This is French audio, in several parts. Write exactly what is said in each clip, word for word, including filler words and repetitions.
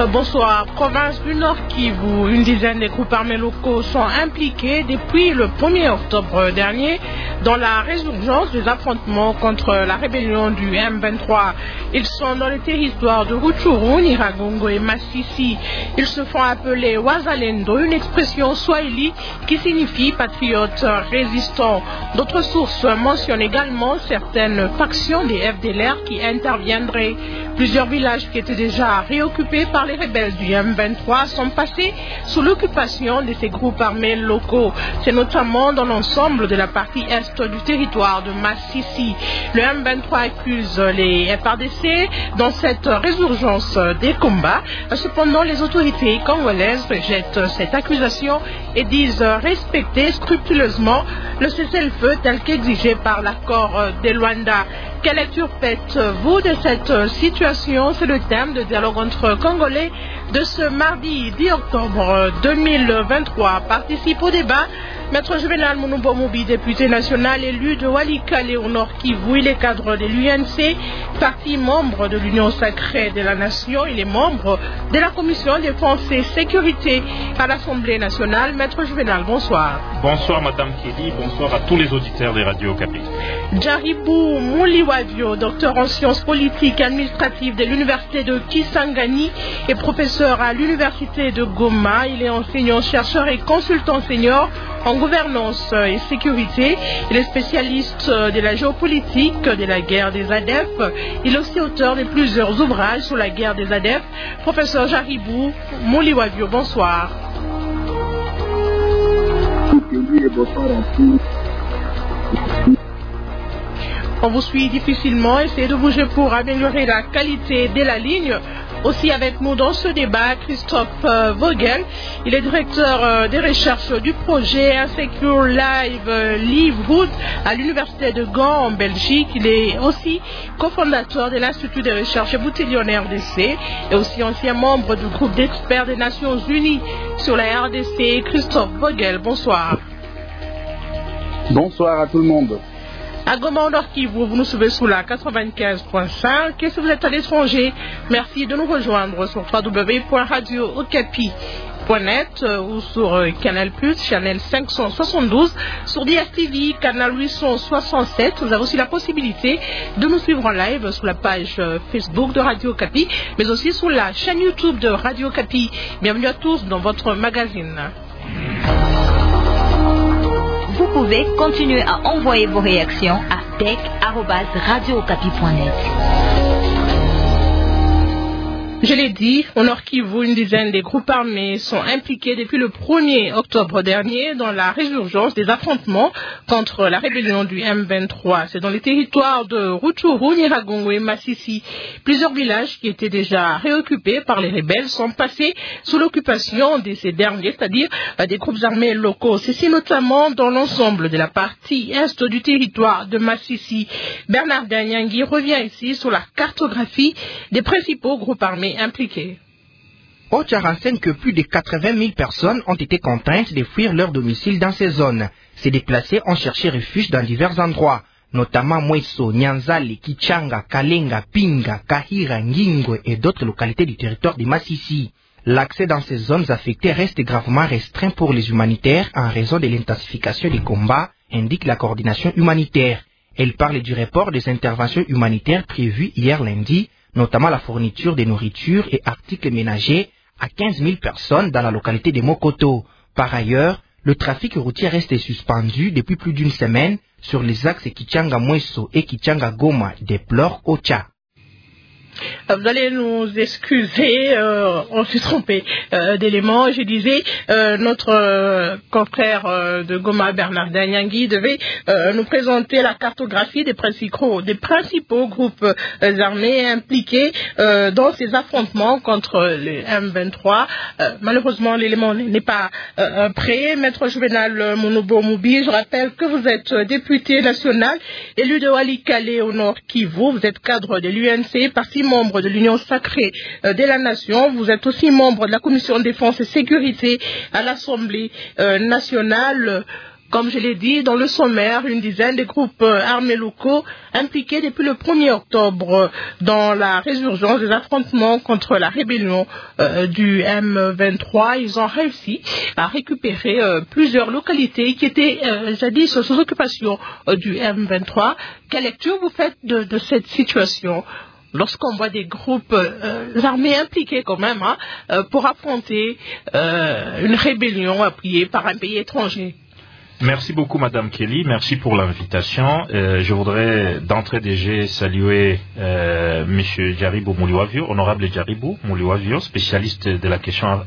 Bonsoir. Province du Nord Kivu, une dizaine de groupes armés locaux sont impliqués depuis le premier octobre dernier dans la résurgence des affrontements contre la rébellion du M vingt-trois. Ils sont dans les territoires de Rutshuru, Nyiragongo et Masisi. Ils se font appeler Wazalendo, une expression swahili qui signifie patriote résistant. D'autres sources mentionnent également certaines factions des F D L R qui interviendraient. Plusieurs villages qui étaient déjà réoccupés par les rebelles du M vingt-trois sont passés sous l'occupation de ces groupes armés locaux. C'est notamment dans l'ensemble de la partie est du territoire de Masisi. Le M vingt-trois accuse les F R D C dans cette résurgence des combats. Cependant, les autorités congolaises rejettent cette accusation et disent respecter scrupuleusement le cessez-le-feu tel qu'exigé par l'accord de Luanda. Quelle lecture faites-vous de cette situation? C'est le thème de dialogue entre Congolais de ce mardi dix octobre deux mille vingt-trois. Participe au débat Maître Juvenal Mounoubo-Moubi, député national élu de Walikale au Nord Kivu. Il est cadre de l'U N C, parti membre de l'Union sacrée de la Nation. Il est membre de la Commission défense et sécurité à l'Assemblée nationale. Maître Juvenal, bonsoir. Bonsoir Madame Kelly, bonsoir à tous les auditeurs de Radio Okapi. Jaribou Mouliwavio, docteur en sciences politiques et administratives de l'Université de Kisangani et professeur à l'Université de Goma. Il est enseignant, chercheur et consultant senior en gouvernance et sécurité. Il est spécialiste de la géopolitique de la guerre des A D F. Il est aussi auteur de plusieurs ouvrages sur la guerre des A D F. Professeur Jaribou Mouliwavio, bonsoir. On vous suit difficilement. Essayez de bouger pour améliorer la qualité de la ligne. Aussi avec nous dans ce débat, Christophe euh, Vogel. Il est directeur euh, des recherches du projet Insecure Live euh, Livelihood à l'Université de Gand en Belgique. Il est aussi cofondateur de l'Institut de recherche Boutillon R D C et aussi ancien membre du groupe d'experts des Nations Unies sur la R D C. Christophe Vogel, bonsoir. Bonsoir à tout le monde. À Goma, Nord Kivu, vous nous suivez sous la quatre-vingt-quinze point cinq. Et si vous êtes à l'étranger, merci de nous rejoindre sur w w w point radio okapi point net ou sur euh, Canal Plus, Channel cinq cent soixante-douze, sur D S T V, Canal huit cent soixante-sept. Vous avez aussi la possibilité de nous suivre en live sur la page euh, Facebook de Radio Okapi, mais aussi sur la chaîne YouTube de Radio Okapi. Bienvenue à tous dans votre magazine. Vous pouvez continuer à envoyer vos réactions à tech arobase radio okapi point net. Je l'ai dit, au Nord Kivu, une dizaine des groupes armés sont impliqués depuis le premier octobre dernier dans la résurgence des affrontements contre la rébellion du M vingt-trois. C'est dans les territoires de Rutshuru, Nyiragongo et Masisi. Plusieurs villages qui étaient déjà réoccupés par les rebelles sont passés sous l'occupation de ces derniers, c'est-à-dire des groupes armés locaux. Ceci notamment dans l'ensemble de la partie est du territoire de Masisi. Bernard Danyangui revient ici sur la cartographie des principaux groupes armés impliqués. OCHA renseigne que plus de quatre-vingt mille personnes ont été contraintes de fuir leur domicile dans ces zones. Ces déplacés ont cherché refuge dans divers endroits, notamment Mweso, Nyanzale, Kichanga, Kalenga, Pinga, Kahira, Ngingo et d'autres localités du territoire de Masisi. L'accès dans ces zones affectées reste gravement restreint pour les humanitaires en raison de l'intensification des combats, indique la coordination humanitaire. Elle parle du report des interventions humanitaires prévues hier lundi, notamment la fourniture de nourriture et articles ménagers à quinze mille personnes dans la localité de Mokoto. Par ailleurs, le trafic routier reste suspendu depuis plus d'une semaine sur les axes Kichanga-Mweso et Kichanga-Goma, déplore OCHA. Vous allez nous excuser, euh, on s'est trompé euh, d'éléments. Je disais, euh, notre euh, confrère euh, de Goma, Bernard Danyangui, devait euh, nous présenter la cartographie des principaux, des principaux groupes euh, armés impliqués euh, dans ces affrontements contre le M vingt-trois. Euh, malheureusement, l'élément n'est pas euh, prêt. Maître Juvenal Mounoubo-Moubi, je rappelle que vous êtes député national, élu de Walikale au Nord Kivu. Vous êtes cadre de l'U N C, parti membre de l'Union sacrée de la Nation. Vous êtes aussi membre de la Commission défense et sécurité à l'Assemblée nationale. Comme je l'ai dit, dans le sommaire, une dizaine de groupes armés locaux impliqués depuis le premier octobre dans la résurgence des affrontements contre la rébellion euh, du M vingt-trois. Ils ont réussi à récupérer euh, plusieurs localités qui étaient euh, jadis sous occupation euh, du M vingt-trois. Quelle lecture vous faites de, de cette situation lorsqu'on voit des groupes euh, armés impliqués quand même hein, euh, pour affronter euh, une rébellion appuyée par un pays étranger? Merci beaucoup, Madame Kelly. Merci pour l'invitation. Euh, je voudrais d'entrée de jeu saluer euh, Monsieur Djaribou Mouliwavio, honorable Djaribou Mouliwavio, spécialiste de la question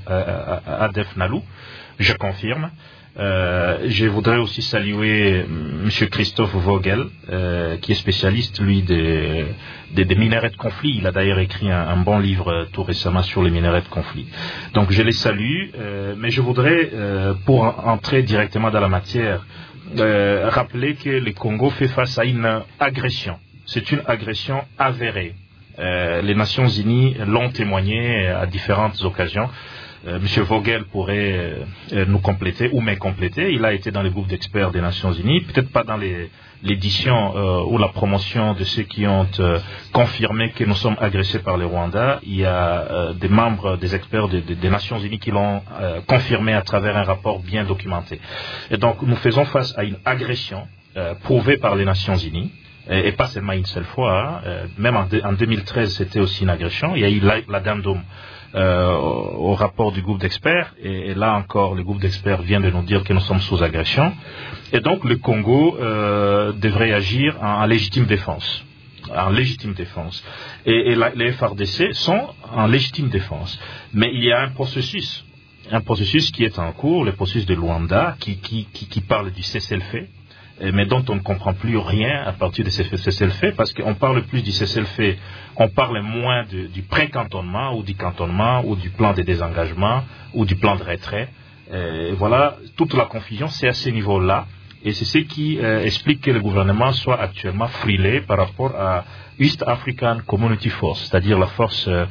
A D F Nalou. Je confirme. Euh, je voudrais aussi saluer Monsieur Christophe Vogel, euh, qui est spécialiste, lui, des, des, des minerais de conflit. Il a d'ailleurs écrit un, un bon livre euh, tout récemment sur les minerais de conflit. Donc je les salue, euh, mais je voudrais, euh, pour entrer directement dans la matière, euh, rappeler que le Congo fait face à une agression. C'est une agression avérée. Euh, les Nations Unies l'ont témoigné à différentes occasions. Euh, Monsieur Vogel pourrait euh, nous compléter ou me compléter. Il a été dans le groupe d'experts des Nations Unies, peut-être pas dans les, l'édition euh, ou la promotion de ceux qui ont euh, confirmé que nous sommes agressés par le Rwanda. Il y a euh, des membres, des experts de, de, des Nations Unies qui l'ont euh, confirmé à travers un rapport bien documenté. Et donc nous faisons face à une agression euh, prouvée par les Nations Unies. Et, et pas seulement une seule fois, hein. euh, même en, de, en deux mille treize c'était aussi une agression. Il y a eu l'addendum euh, au, au rapport du groupe d'experts, et, et là encore le groupe d'experts vient de nous dire que nous sommes sous agression. Et donc le Congo euh, devrait agir en, en légitime défense. En légitime défense. Et, et la, les F R D C sont en légitime défense. Mais il y a un processus, un processus qui est en cours, le processus de Luanda, qui, qui, qui, qui parle du cessez-le-feu, mais dont on ne comprend plus rien à partir de ces cessez-le-feu, parce qu'on parle plus du cessez-le-feu, on parle moins de, du pré-cantonnement ou du cantonnement ou du plan de désengagement ou du plan de retrait. Et voilà, toute la confusion, c'est à ce niveau-là, et c'est ce qui euh, explique que le gouvernement soit actuellement frilé par rapport à East African Community Force, c'est-à-dire la force euh,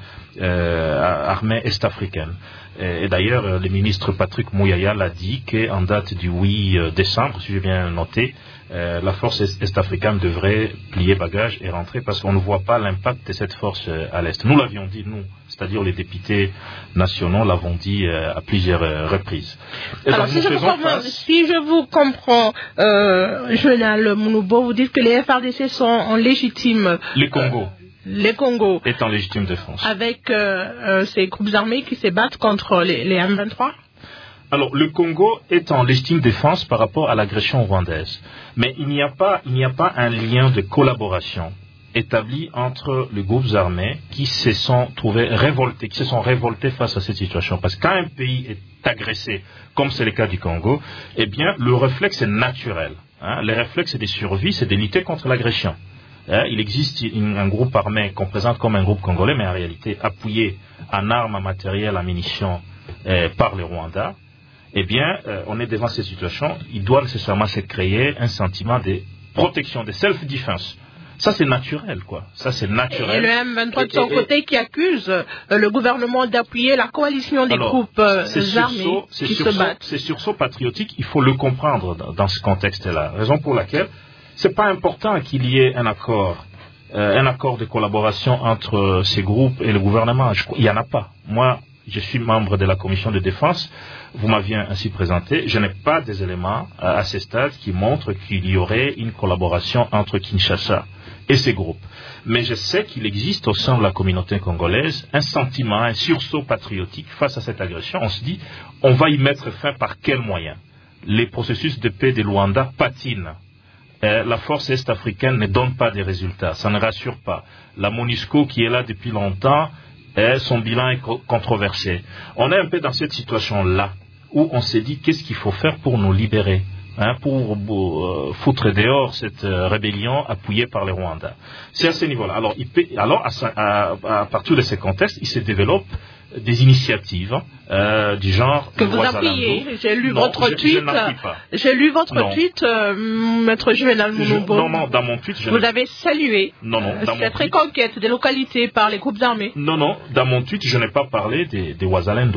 euh, armée est-africaine. Et d'ailleurs, le ministre Patrick Mouyaya l'a dit qu'en date du huit décembre, si j'ai bien noté, euh, la force est-africaine devrait plier bagage et rentrer parce qu'on ne voit pas l'impact de cette force euh, à l'Est. Nous l'avions dit, nous, c'est-à-dire les députés nationaux l'avons dit euh, à plusieurs euh, reprises. Et alors, si je, face... si je vous comprends, euh, Joël Mounoubo, vous dites que les F R D C sont en légitime... Les Congo. Euh, Les Congo est en légitime défense. Avec euh, euh, ces groupes armés qui se battent contre les, les M vingt-trois? Alors, le Congo est en légitime défense par rapport à l'agression rwandaise. Mais il n'y a pas, il n'y a pas un lien de collaboration établi entre les groupes armés qui se sont trouvés révoltés, qui se sont révoltés face à cette situation. Parce que quand un pays est agressé, comme c'est le cas du Congo, eh bien, le réflexe est naturel. Hein. Le réflexe de survie, c'est de lutter contre l'agression. Il existe une, un groupe armé qu'on présente comme un groupe congolais, mais en réalité appuyé en armes, en matériel, en munitions euh, par le Rwanda. Eh bien, euh, on est devant cette situation. Il doit nécessairement se créer un sentiment de protection, de self-defense. Ça, c'est naturel, quoi. Ça, c'est naturel. Et le M vingt-trois, de son et, côté, et, qui accuse euh, le gouvernement d'appuyer la coalition des alors, groupes euh, armés sursaut, qui sursaut, se battent. C'est sursaut patriotique. Il faut le comprendre dans, dans ce contexte-là. Raison pour laquelle c'est pas important qu'il y ait un accord, euh, un accord de collaboration entre euh, ces groupes et le gouvernement. Je, il n'y en a pas. Moi, je suis membre de la commission de défense. Vous m'aviez ainsi présenté. Je n'ai pas des éléments euh, à ce stade qui montrent qu'il y aurait une collaboration entre Kinshasa et ces groupes. Mais je sais qu'il existe au sein de la communauté congolaise un sentiment, un sursaut patriotique face à cette agression. On se dit, on va y mettre fin par quels moyens? Les processus de paix de Luanda patinent. Euh, la force est-africaine ne donne pas des résultats, ça ne rassure pas. La MONUSCO qui est là depuis longtemps, euh, son bilan est co- controversé. On est un peu dans cette situation-là, où on s'est dit qu'est-ce qu'il faut faire pour nous libérer, hein, pour euh, foutre dehors cette euh, rébellion appuyée par le Rwanda. C'est à ce niveau-là. Alors, il peut, alors à, à, à partir de ces contextes, il se développe des initiatives euh, du genre que vous appuyez. J'ai lu non, votre je, tweet. Je J'ai lu votre non. tweet, euh, Maître Juvenal Mounoubo. Non, non, dans mon tweet, je vous avez salué non, non, euh, cette reconquête des localités par les groupes armés. Non, non, dans mon tweet, je n'ai pas parlé des, des Ouazalendo.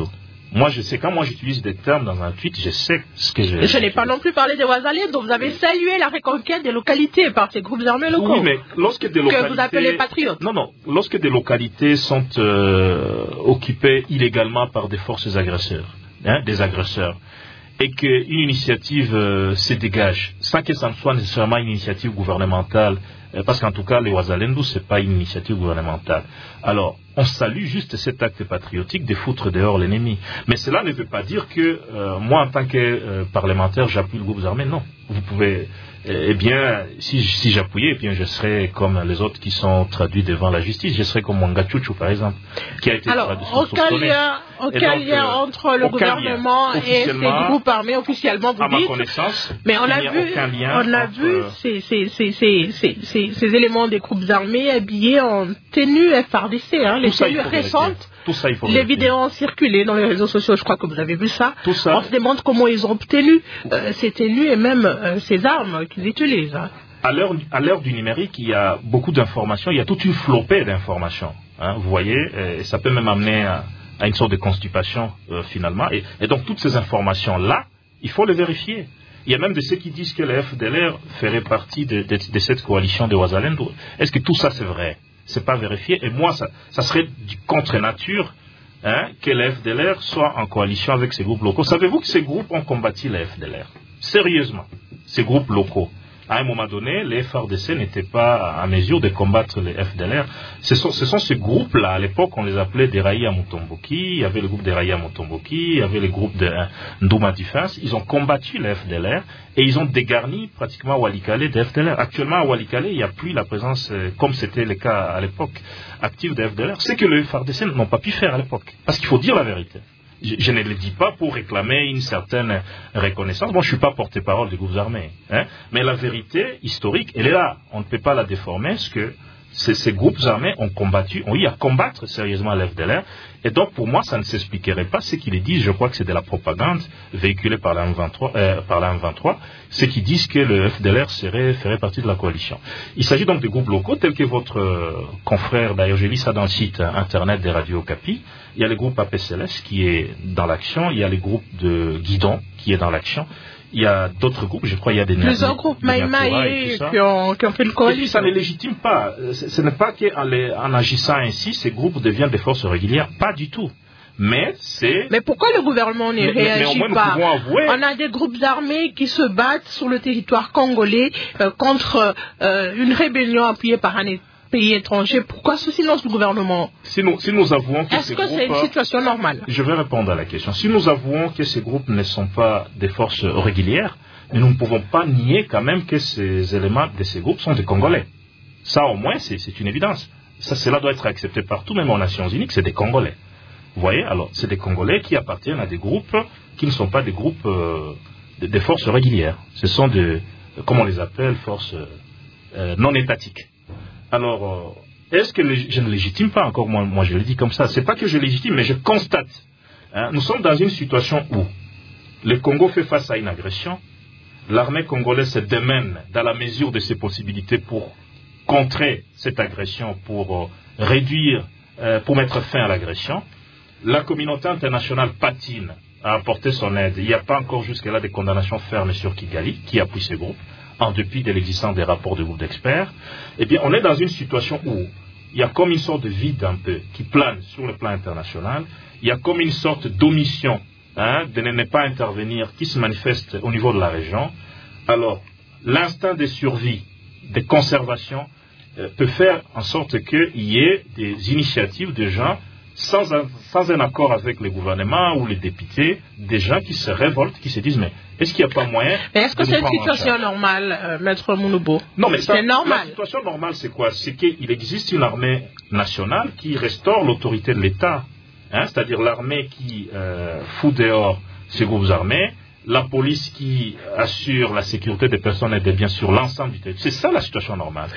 Moi, je sais, quand moi j'utilise des termes dans un tweet, je sais ce que je... Je n'ai pas non plus parlé des Ouazaliens, donc vous avez salué la reconquête des localités par ces groupes armés locaux. Oui, mais lorsque des localités... Que vous appelez patriotes. Non, non. Lorsque des localités sont euh, occupées illégalement par des forces agresseurs, hein, des agresseurs, et qu'une initiative euh, se dégage, sans que ça ne soit nécessairement une initiative gouvernementale, euh, parce qu'en tout cas, les Ouazalendou, ce n'est pas une initiative gouvernementale. Alors, on salue juste cet acte patriotique de foutre dehors l'ennemi. Mais cela ne veut pas dire que euh, moi, en tant que euh, parlementaire, j'appuie le groupe armé. Non. Vous pouvez... Eh bien, si, si j'appuyais, eh bien, je serais comme les autres qui sont traduits devant la justice. Je serais comme Mwanga Chouchou, par exemple, qui a été Alors, traduit. aucun lien, aucun donc, lien euh, entre le gouvernement et ces groupes armés officiellement, vous à dites. Ma connaissance, mais on a vu, on a entre... vu ces, ces, ces, ces, ces, ces, ces éléments des groupes armés habillés en tenue F R D C, hein, les tenues récentes. Tout ça, il faut les vérifier. Vidéos ont circulé dans les réseaux sociaux, je crois que vous avez vu ça. Tout ça. On se demande comment ils ont obtenu euh, ces tenues et même euh, ces armes qu'ils utilisent. Hein. À l'heure, à l'heure du numérique, il y a beaucoup d'informations, il y a toute une flopée d'informations. Hein, vous voyez, et ça peut même amener à, à une sorte de constipation euh, finalement. Et, et donc toutes ces informations-là, il faut les vérifier. Il y a même de ceux qui disent que le F D L R ferait partie de, de, de cette coalition de Ouazalendou. Est-ce que tout ça c'est vrai? C'est pas vérifié. Et moi, ça, ça serait du contre-nature hein, que le F D L R soit en coalition avec ces groupes locaux. Savez-vous que ces groupes ont combattu le F D L R? Sérieusement, ces groupes locaux. À un moment donné, les F R D C n'étaient pas en mesure de combattre les F D L R. Ce sont, ce sont ces groupes-là, à l'époque, on les appelait des Raïa Mutomboki, il y avait le groupe des Raïa Mutomboki, il y avait le groupe de Ndouma Defense, ils ont combattu les F D L R et ils ont dégarni pratiquement à Walikale des F D L R. Actuellement, à Walikale, il n'y a plus la présence, euh, comme c'était le cas à l'époque, active des F D L R. C'est que les F R D C n'ont pas pu faire à l'époque. Parce qu'il faut dire la vérité. Je, je ne le dis pas pour réclamer une certaine reconnaissance. Moi, je ne suis pas porte-parole des groupes armés. Hein, mais la vérité historique, elle est là. On ne peut pas la déformer, parce que ces, ces groupes armés ont combattu, ont eu à combattre sérieusement l'F D L R. Et donc, pour moi, ça ne s'expliquerait pas. Ce qu'ils disent, je crois que c'est de la propagande véhiculée par la M vingt-trois, euh, par la M vingt-trois, ceux qui disent que le F D L R serait, ferait partie de la coalition. Il s'agit donc de groupes locaux, tels que votre euh, confrère, d'ailleurs, j'ai lu ça dans le site internet des radios Okapi. Il y a le groupe A P C L S qui est dans l'action, il y a le groupe de Guidon qui est dans l'action, il y a d'autres groupes, je crois il y a des... Plusieurs groupes Maïmaï qui ont, qui ont fait le coalition. Et puis ça ne légitime pas, ce, ce n'est pas qu'en en agissant ainsi, ces groupes deviennent des forces régulières, pas du tout. Mais c'est... Mais pourquoi le gouvernement ne réagit mais, mais pas? avouer... On a des groupes armés qui se battent sur le territoire congolais euh, contre euh, une rébellion appuyée par un État. Pays étrangers, pourquoi ce silence du gouvernement? Si nous, si nous avouons que Est-ce ces que groupes, c'est une situation normale? Je vais répondre à la question. Si nous avouons que ces groupes ne sont pas des forces régulières, nous ne pouvons pas nier quand même que ces éléments de ces groupes sont des Congolais. Ça au moins, c'est, c'est une évidence. Ça, cela doit être accepté partout, même aux Nations Unies, que c'est des Congolais. Vous voyez? Alors, c'est des Congolais qui appartiennent à des groupes qui ne sont pas des groupes euh, des de forces régulières. Ce sont des, comment on les appelle, forces euh, non étatiques. Alors, euh, est-ce que le, je ne légitime pas encore, moi, moi je le dis comme ça, c'est pas que je légitime, mais je constate. Hein, nous sommes dans une situation où le Congo fait face à une agression, l'armée congolaise se démène dans la mesure de ses possibilités pour contrer cette agression, pour euh, réduire, euh, pour mettre fin à l'agression. La communauté internationale patine à apporter son aide. Il n'y a pas encore jusque-là des condamnations fermes sur Kigali, qui appuie ces groupes, en dépit de l'existence des rapports de groupes d'experts. Eh bien, on est dans une situation où il y a comme une sorte de vide un peu qui plane sur le plan international. Il y a comme une sorte d'omission hein, de ne pas intervenir qui se manifeste au niveau de la région. Alors, l'instinct de survie, de conservation, euh, peut faire en sorte qu'il y ait des initiatives de gens sans un, sans un accord avec le gouvernement ou les députés, des gens qui se révoltent, qui se disent mais est-ce qu'il n'y a pas moyen... Mais est-ce que c'est une situation normale, euh, Maître Mounoubo? Non, mais ça, c'est normal. La situation normale, c'est quoi? C'est qu'il existe une armée nationale qui restaure l'autorité de l'État. Hein, c'est-à-dire l'armée qui euh, fout dehors ces groupes armés, la police qui assure la sécurité des personnes et des biens sur l'ensemble du territoire. C'est ça la situation normale.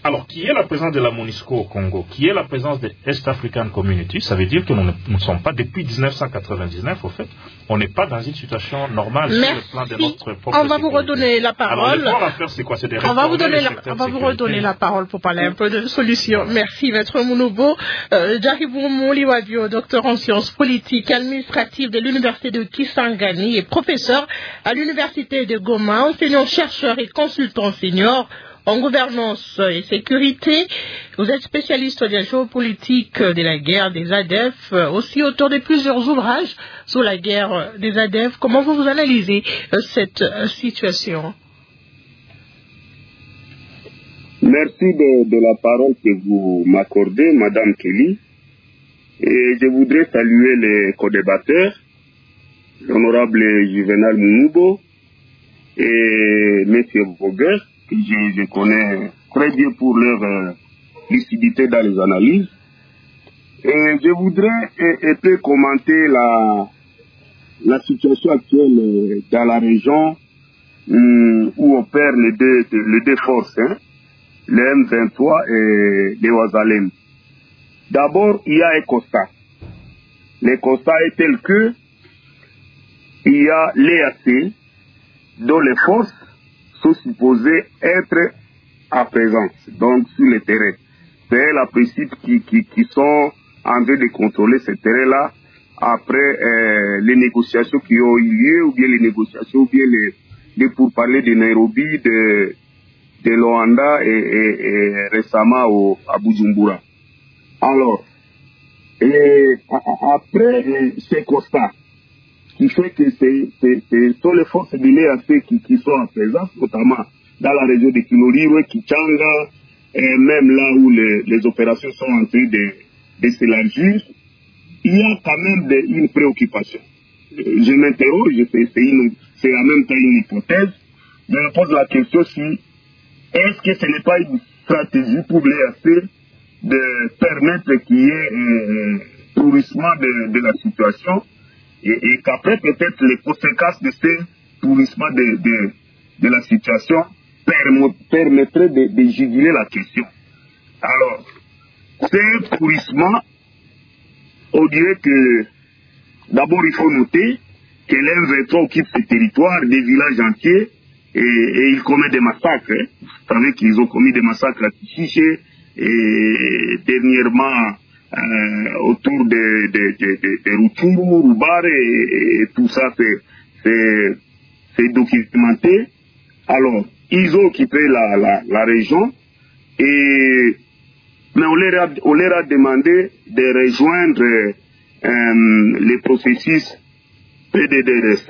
Alors, qui est la présence de la MONUSCO au Congo, qui est la présence de East African Community, ça veut dire que nous ne nous sommes pas, depuis dix-neuf cent quatre-vingt-dix-neuf, au fait, on n'est pas dans une situation normale Merci. sur le plan de notre propre On va vous redonner la parole. Alors, à faire, c'est quoi? C'est des on va vous donner la, on va vous redonner la parole pour parler un peu de solutions. Merci, Maître Mounoubo. Euh, Jaribou Mouliwavio, docteur en sciences politiques et administratives de l'Université de Kisangani et professeur à l'Université de Goma, enseignant-chercheur et consultant senior en gouvernance et sécurité. Vous êtes spécialiste de la géopolitique de la guerre des A D F, aussi auteur de plusieurs ouvrages sur la guerre des A D F. Comment vous, vous analysez cette situation? Merci de, de la parole que vous m'accordez, Madame Kelly. Et je voudrais saluer les co-débatteurs, l'honorable Juvenal Mounoubo et M. Voguer, que je, je connais très bien pour leur euh, lucidité dans les analyses. Et je voudrais un peu commenter la, la situation actuelle euh, dans la région euh, où opèrent les deux, les deux forces, hein, le M vingt-trois et les Ouazalem. D'abord, il y a un constat. Le constat est tel que il y a l'E A C dont les forces sont supposées être à présence, donc sur le terrain. C'est elles, à principe, qui, qui, qui sont en train de contrôler ce terrain-là après euh, les négociations qui ont eu lieu, ou bien les négociations, ou bien les, les pourparlers de Nairobi, de, de Luanda et, et, et récemment au, à Bujumbura. Alors, et, après ces constats, qui fait que ce sont les forces de l'E A C qui, qui sont en présence, notamment dans la région de Kiloriwe, Kichanga, et même là où les, les opérations sont en train de, de s'élargir, il y a quand même de, une préoccupation. Je m'interroge, c'est en même temps une hypothèse, je me pose la question si, est-ce que ce n'est pas une stratégie pour l'E A C de permettre qu'il y ait un pourrissement de, de la situation, et, et qu'après peut-être les conséquences de ce pourrissement de, de, de la situation permettraient de, de juguler la question. Alors, ce pourrissement, on dirait que d'abord il faut noter que l'M vingt-trois occupe ce territoire, des villages entiers, et, et il commet des massacres. Hein. Vous savez qu'ils ont commis des massacres à Tichiché, et dernièrement euh, autour de, de, de, de, de Rutshuru, Rubare, et, et tout ça c'est documenté. Alors, ils ont occupé la, la, la région, et, mais on leur, a, on leur a demandé de rejoindre euh, les processus P D D R S.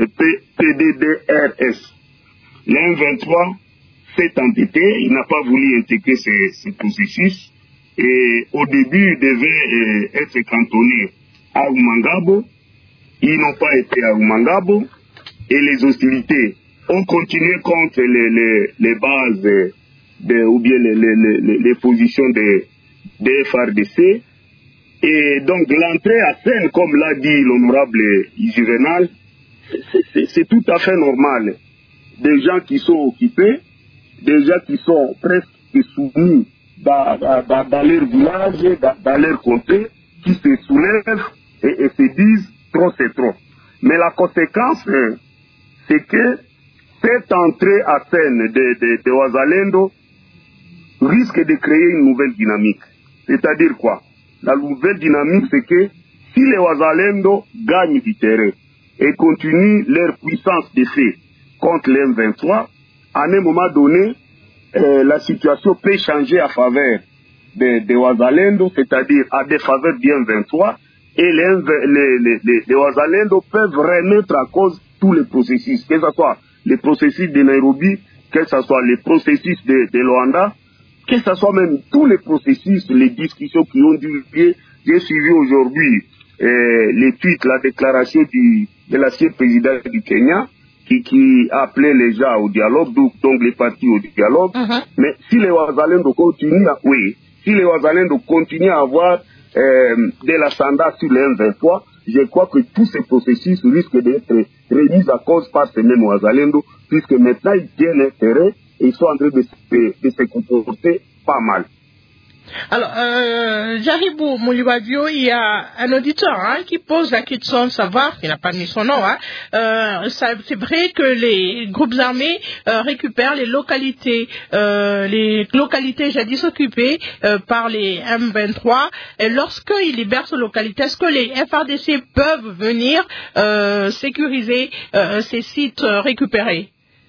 P D D R S. L'M vingt-trois s'est entêté, il n'a pas voulu intégrer ce, ce processus, et au début il devait euh, être cantonné à Umangabo. Ils n'ont pas été à Umangabo, et les hostilités ont continué contre les, les, les bases de, ou bien les, les, les, les positions des de F R D C. Et donc l'entrée à scène, comme l'a dit l'honorable Juvenal, c'est tout à fait normal. Des gens qui sont occupés, des gens qui sont presque soumis dans, dans, dans leur village, dans, dans leur comté, qui se soulèvent et, et se disent trop c'est trop. Mais la conséquence, c'est que cette entrée à scène de, de, de Ouazalendo risque de créer une nouvelle dynamique. C'est-à-dire quoi? La nouvelle dynamique, c'est que si les Ouazalendo gagnent du terrain et continuent leur puissance d'effet contre l'M vingt-trois, à un moment donné, euh, la situation peut changer à faveur de, de Ouazalendo, c'est-à-dire à défaveur du M vingt-trois, et les, les, les, les, les Ouazalendo peuvent remettre en cause tous les processus, que ce soit les processus de Nairobi, que ce soit les processus de, de Luanda, que ce soit même tous les processus, les discussions qui ont dû lieu. J'ai suivi aujourd'hui euh, les tweets, la déclaration du, de l'ancien président du Kenya, qui, qui appelait les gens au dialogue, donc, donc les partis au dialogue. Uh-huh. Mais si les Ouazalendo continuent à, oui, si les Ouazalendo continuent à avoir euh, de l'ascendant sur le M vingt-trois, je crois que tous ces processus risquent d'être remis à cause par ces mêmes Ouazalendo, puisque maintenant ils tiennent intérêt et ils sont en train de se, de se comporter pas mal. Alors, euh, Jaribou Mouliwavio, il y a un auditeur hein, qui pose la question de savoir, il n'a pas mis son nom, hein, euh, ça, c'est vrai que les groupes armés euh, récupèrent les localités, euh, les localités jadis occupées euh, par les M vingt-trois, et lorsqu'ils libèrent ces localités, est-ce que les F A R D C peuvent venir euh, sécuriser euh, ces sites euh, récupérés?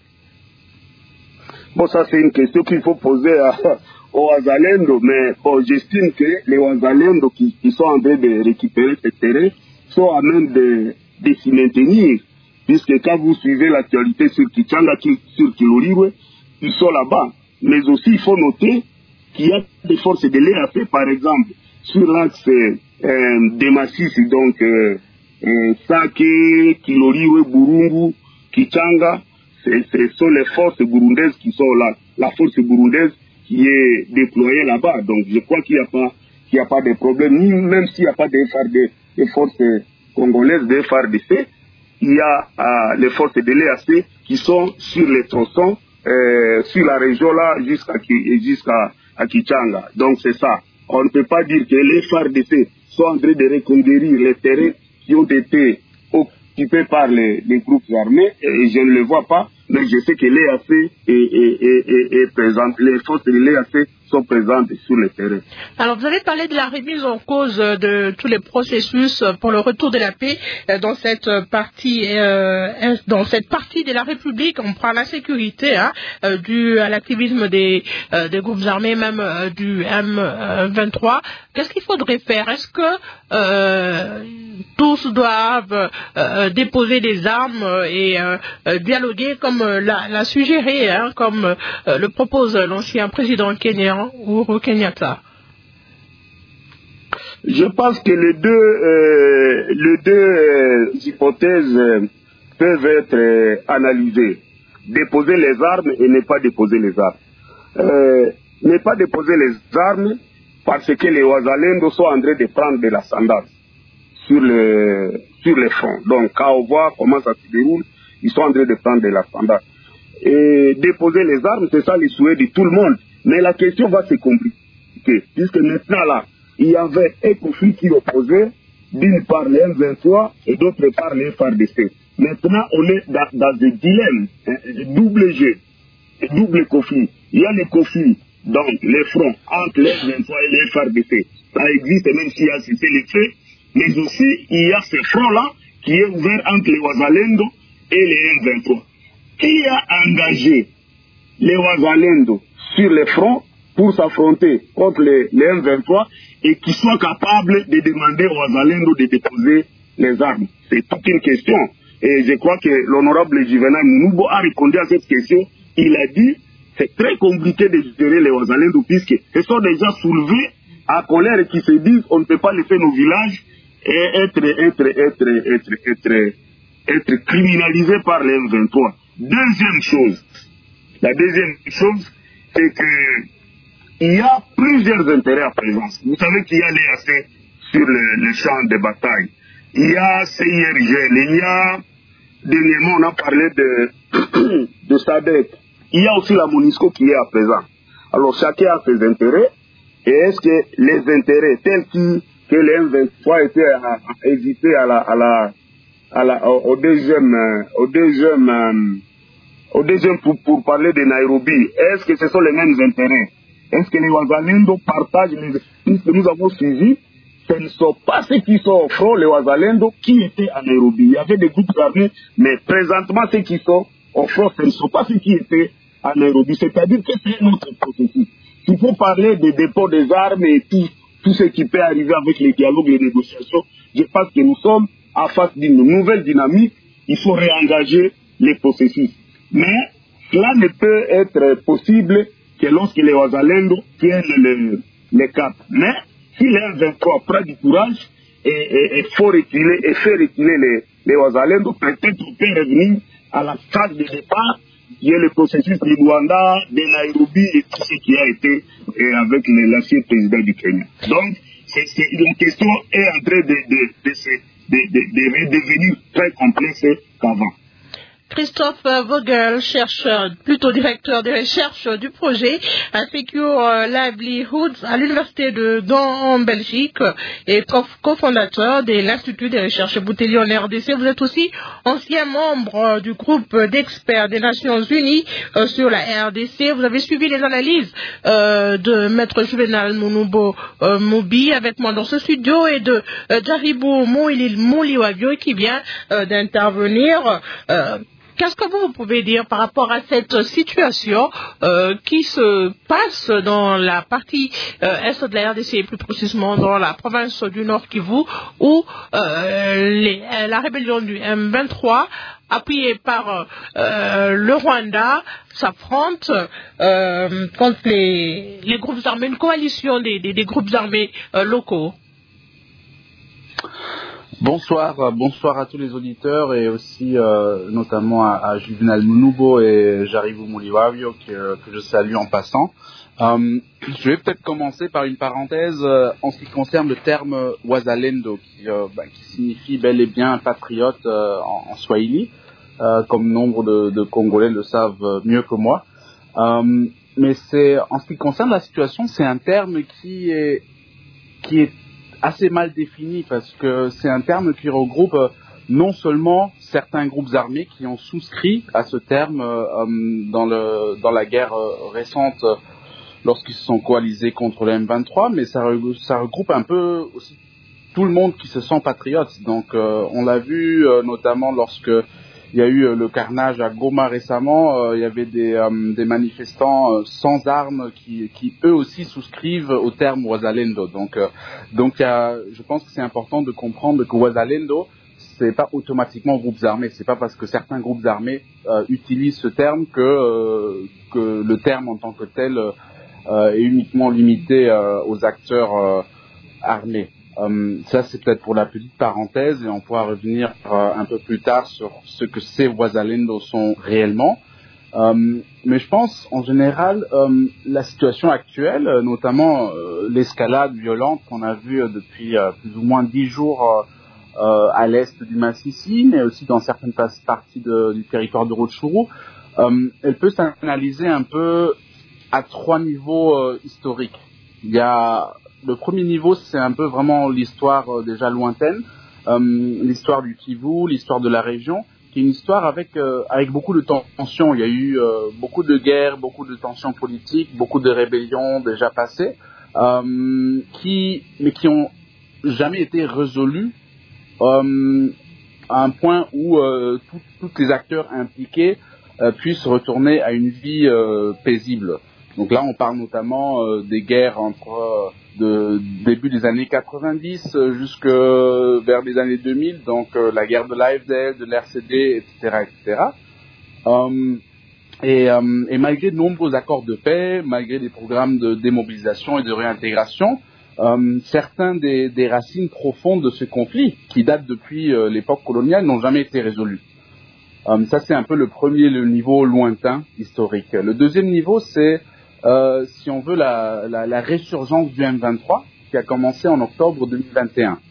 Bon, ça c'est une question qu'il faut poser à... aux Wazalendo, mais bon, j'estime que les Wazalendo qui, qui sont en train de récupérer ces terrains sont à même de, de s'y maintenir, puisque quand vous suivez l'actualité sur Kichanga, sur Kiloriwe, ils sont là-bas. Mais aussi, il faut noter qu'il y a des forces de l'E A P, par exemple, sur l'axe euh, des Massissi, donc euh, euh, Sake, Kiloriwe, Burungu, Kichanga, ce sont les forces burundaises qui sont là. La force burundaise qui est déployé là-bas. Donc je crois qu'il n'y a pas qu'il n'y a pas de problème, ni même s'il n'y a pas de, de forces congolaises, de F A R D C, il y a euh, les forces de l'E A C qui sont sur les tronçons, euh, sur la région là, jusqu'à jusqu'à à Kichanga. Donc c'est ça. On ne peut pas dire que les F A R D C sont en train de reconquérir les terrains qui ont été occupés par les, les groupes armés, et je ne le vois pas. Mais je sais que l'E A C est, est, est, est, est présente, les forces de l'E A C sont présentes sur le terrain. Alors vous avez parlé de la remise en cause de tous les processus pour le retour de la paix dans cette partie, euh, dans cette partie de la République. On prend la sécurité hein, due à l'activisme des, euh, des groupes armés, même euh, du M vingt-trois. Qu'est-ce qu'il faudrait faire? Est-ce que euh, tous doivent euh, déposer des armes et euh, dialoguer comme l'a, l'a suggéré, hein, comme euh, le propose l'ancien président kenyan Uhuru Kenyatta? Je pense que les deux, euh, les deux euh, hypothèses euh, peuvent être euh, analysées. Déposer les armes et ne pas déposer les armes. Euh, ne pas déposer les armes parce que les Wazalendo sont en train de prendre de l'ascendance sur le, sur les fronts. Donc quand on voit comment ça se déroule, ils sont en train de prendre de l'ascendance. Et déposer les armes, c'est ça le souhait de tout le monde. Mais la question va se compliquer, puisque maintenant là, il y avait un conflit qui opposait d'une part les M vingt-trois et d'autre part les F A R D C. Maintenant, on est dans, dans un dilemme, un, un double jeu, un double conflit. Il y a le conflit, donc les fronts entre les M vingt-trois et les F A R D C. Ça existe même s'il y a cessé les faits, mais aussi il y a ce front-là qui est ouvert entre les Wazalendo et les M vingt-trois. Qui a engagé les Wazalendo sur les fronts pour s'affronter contre les, les M vingt-trois et qui soit capable de demander aux Wazalendo de déposer les armes? C'est toute une question. Et je crois que l'honorable Juvenal Moubo a répondu à cette question. Il a dit c'est très compliqué de gérer les Wazalendo puisque ils sont déjà soulevés à colère et qui se disent on ne peut pas laisser nos villages et être, être, être, être, être, être criminalisés par les M vingt-trois. Deuxième chose, la deuxième chose, c'est que il y a plusieurs intérêts à présence. Vous savez qu'il y a l'E A C sur le, le champ de bataille. Il y a C I R G, il y a, dernièrement on a parlé de, de SADC. Il y a aussi la MONUSCO qui est à présent. Alors chacun a ses intérêts. Et est-ce que les intérêts tels qui, que les M vingt-trois étaient à, à, hésité à la, à la, à la, au, au deuxième, au deuxième, euh, au deuxième pour, pour parler de Nairobi, est-ce que ce sont les mêmes intérêts? Est-ce que les Wazalendo partagent les... Puisque nous avons suivi, ce ne sont pas ceux qui sont au front, les Wazalendo, qui étaient à Nairobi. Il y avait des groupes armés, mais présentement, ceux qui sont au front, ce ne sont pas ceux qui étaient à Nairobi. C'est-à-dire que c'est notre processus. Il faut parler des dépôts des armes et tout, tout ce qui peut arriver avec les dialogues, les négociations. Je pense que nous sommes en face d'une nouvelle dynamique. Il faut réengager les processus. Mais cela ne peut être possible que lorsque les Wazalendo tiennent le, le cap. Mais si les M vingt-trois prend du courage et, et, et faut reculer et fait reculer les, les Wazalendo, peut-être on peut revenir à la phase de départ qui est le processus de Luanda, de Nairobi et tout ce qui a été et avec l'ancien président du Kenya. Donc, c'est, c'est, la question est en train de, de, de, de, de, de, de devenir très complexe qu'avant. Christophe Vogel, chercheur, plutôt directeur de recherche du projet Secure Livelihoods à l'université de Gand en Belgique et cofondateur de l'Institut de recherche Boutelier en R D C. Vous êtes aussi ancien membre du groupe d'experts des Nations Unies euh, sur la R D C. Vous avez suivi les analyses euh, de Maître Juvenal Mounoubo euh, Moubi avec moi dans ce studio et de euh, Jaribou Mouliwavio qui vient euh, d'intervenir. Euh, Qu'est-ce que vous pouvez dire par rapport à cette situation euh, qui se passe dans la partie euh, est de la R D C, plus précisément dans la province du Nord Kivu, où euh, les, la rébellion du M vingt-trois, appuyée par euh, le Rwanda, s'affronte euh, contre les, les groupes armés, une coalition des, des, des groupes armés euh, locaux? Bonsoir, bonsoir à tous les auditeurs et aussi euh, notamment à, à Juvenal Mounoubo et Jaribou Mouliwavio que, que je salue en passant. Euh, je vais peut-être commencer par une parenthèse euh, en ce qui concerne le terme Wazalendo qui, euh, bah, qui signifie bel et bien patriote euh, en, en Swahili, euh, comme nombre de, de Congolais le savent mieux que moi. Euh, mais c'est en ce qui concerne la situation, c'est un terme qui est qui est assez mal défini parce que c'est un terme qui regroupe euh, non seulement certains groupes armés qui ont souscrit à ce terme euh, dans, le, dans la guerre euh, récente euh, lorsqu'ils se sont coalisés contre le M vingt-trois, mais ça, ça regroupe un peu aussi tout le monde qui se sent patriote. Donc euh, on l'a vu euh, notamment lorsque il y a eu euh, le carnage à Goma récemment, euh, il y avait des, euh, des manifestants euh, sans armes qui, qui eux aussi souscrivent au terme Wazalendo. Donc, euh, donc il y a, je pense que c'est important de comprendre que Wazalendo, c'est pas automatiquement groupes armés. C'est pas parce que certains groupes armés euh, utilisent ce terme que, euh, que le terme en tant que tel euh, est uniquement limité euh, aux acteurs euh, armés. Um, ça c'est peut-être pour la petite parenthèse et on pourra revenir euh, un peu plus tard sur ce que ces Wazalendo sont réellement. Um, mais je pense en général um, la situation actuelle, notamment euh, l'escalade violente qu'on a vue euh, depuis euh, plus ou moins dix jours euh, euh, à l'est du Massissi, mais aussi dans certaines parties de, du territoire de Rutshuru, um, elle peut s'analyser un peu à trois niveaux euh, historiques. Il y a Le premier niveau, c'est un peu vraiment l'histoire euh, déjà lointaine, euh, l'histoire du Kivu, l'histoire de la région, qui est une histoire avec euh, avec beaucoup de tensions. Il y a eu euh, beaucoup de guerres, beaucoup de tensions politiques, beaucoup de rébellions déjà passées, euh, qui mais qui ont jamais été résolues euh, à un point où euh, tous les acteurs impliqués euh, puissent retourner à une vie euh, paisible. Donc là, on parle notamment euh, des guerres entre euh, de début des années quatre-vingt-dix euh, jusque vers les années deux mille, donc euh, la guerre de l'A F D L, de l'R C D, et cetera, et cetera. Um, et, um, et malgré de nombreux accords de paix, malgré des programmes de démobilisation et de réintégration, um, certains des, des racines profondes de ce conflit, qui datent depuis euh, l'époque coloniale, n'ont jamais été résolues. Um, ça, c'est un peu le premier, le niveau lointain historique. Le deuxième niveau, c'est Euh, si on veut, la, la, la résurgence du M vingt-trois qui a commencé en octobre deux mille vingt et un.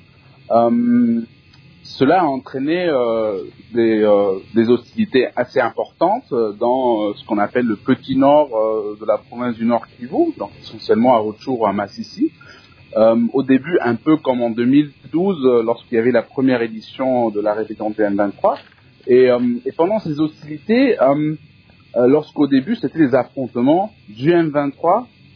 Euh, cela a entraîné euh, des, euh, des hostilités assez importantes dans euh, ce qu'on appelle le petit nord euh, de la province du Nord Kivu, donc essentiellement à Rutshuru ou à Masisi. Euh, au début, un peu comme en deux mille douze, euh, lorsqu'il y avait la première édition de la rébellion du M vingt-trois. Et, euh, et pendant ces hostilités, euh, Euh, lorsqu'au début, c'était des affrontements du M vingt-trois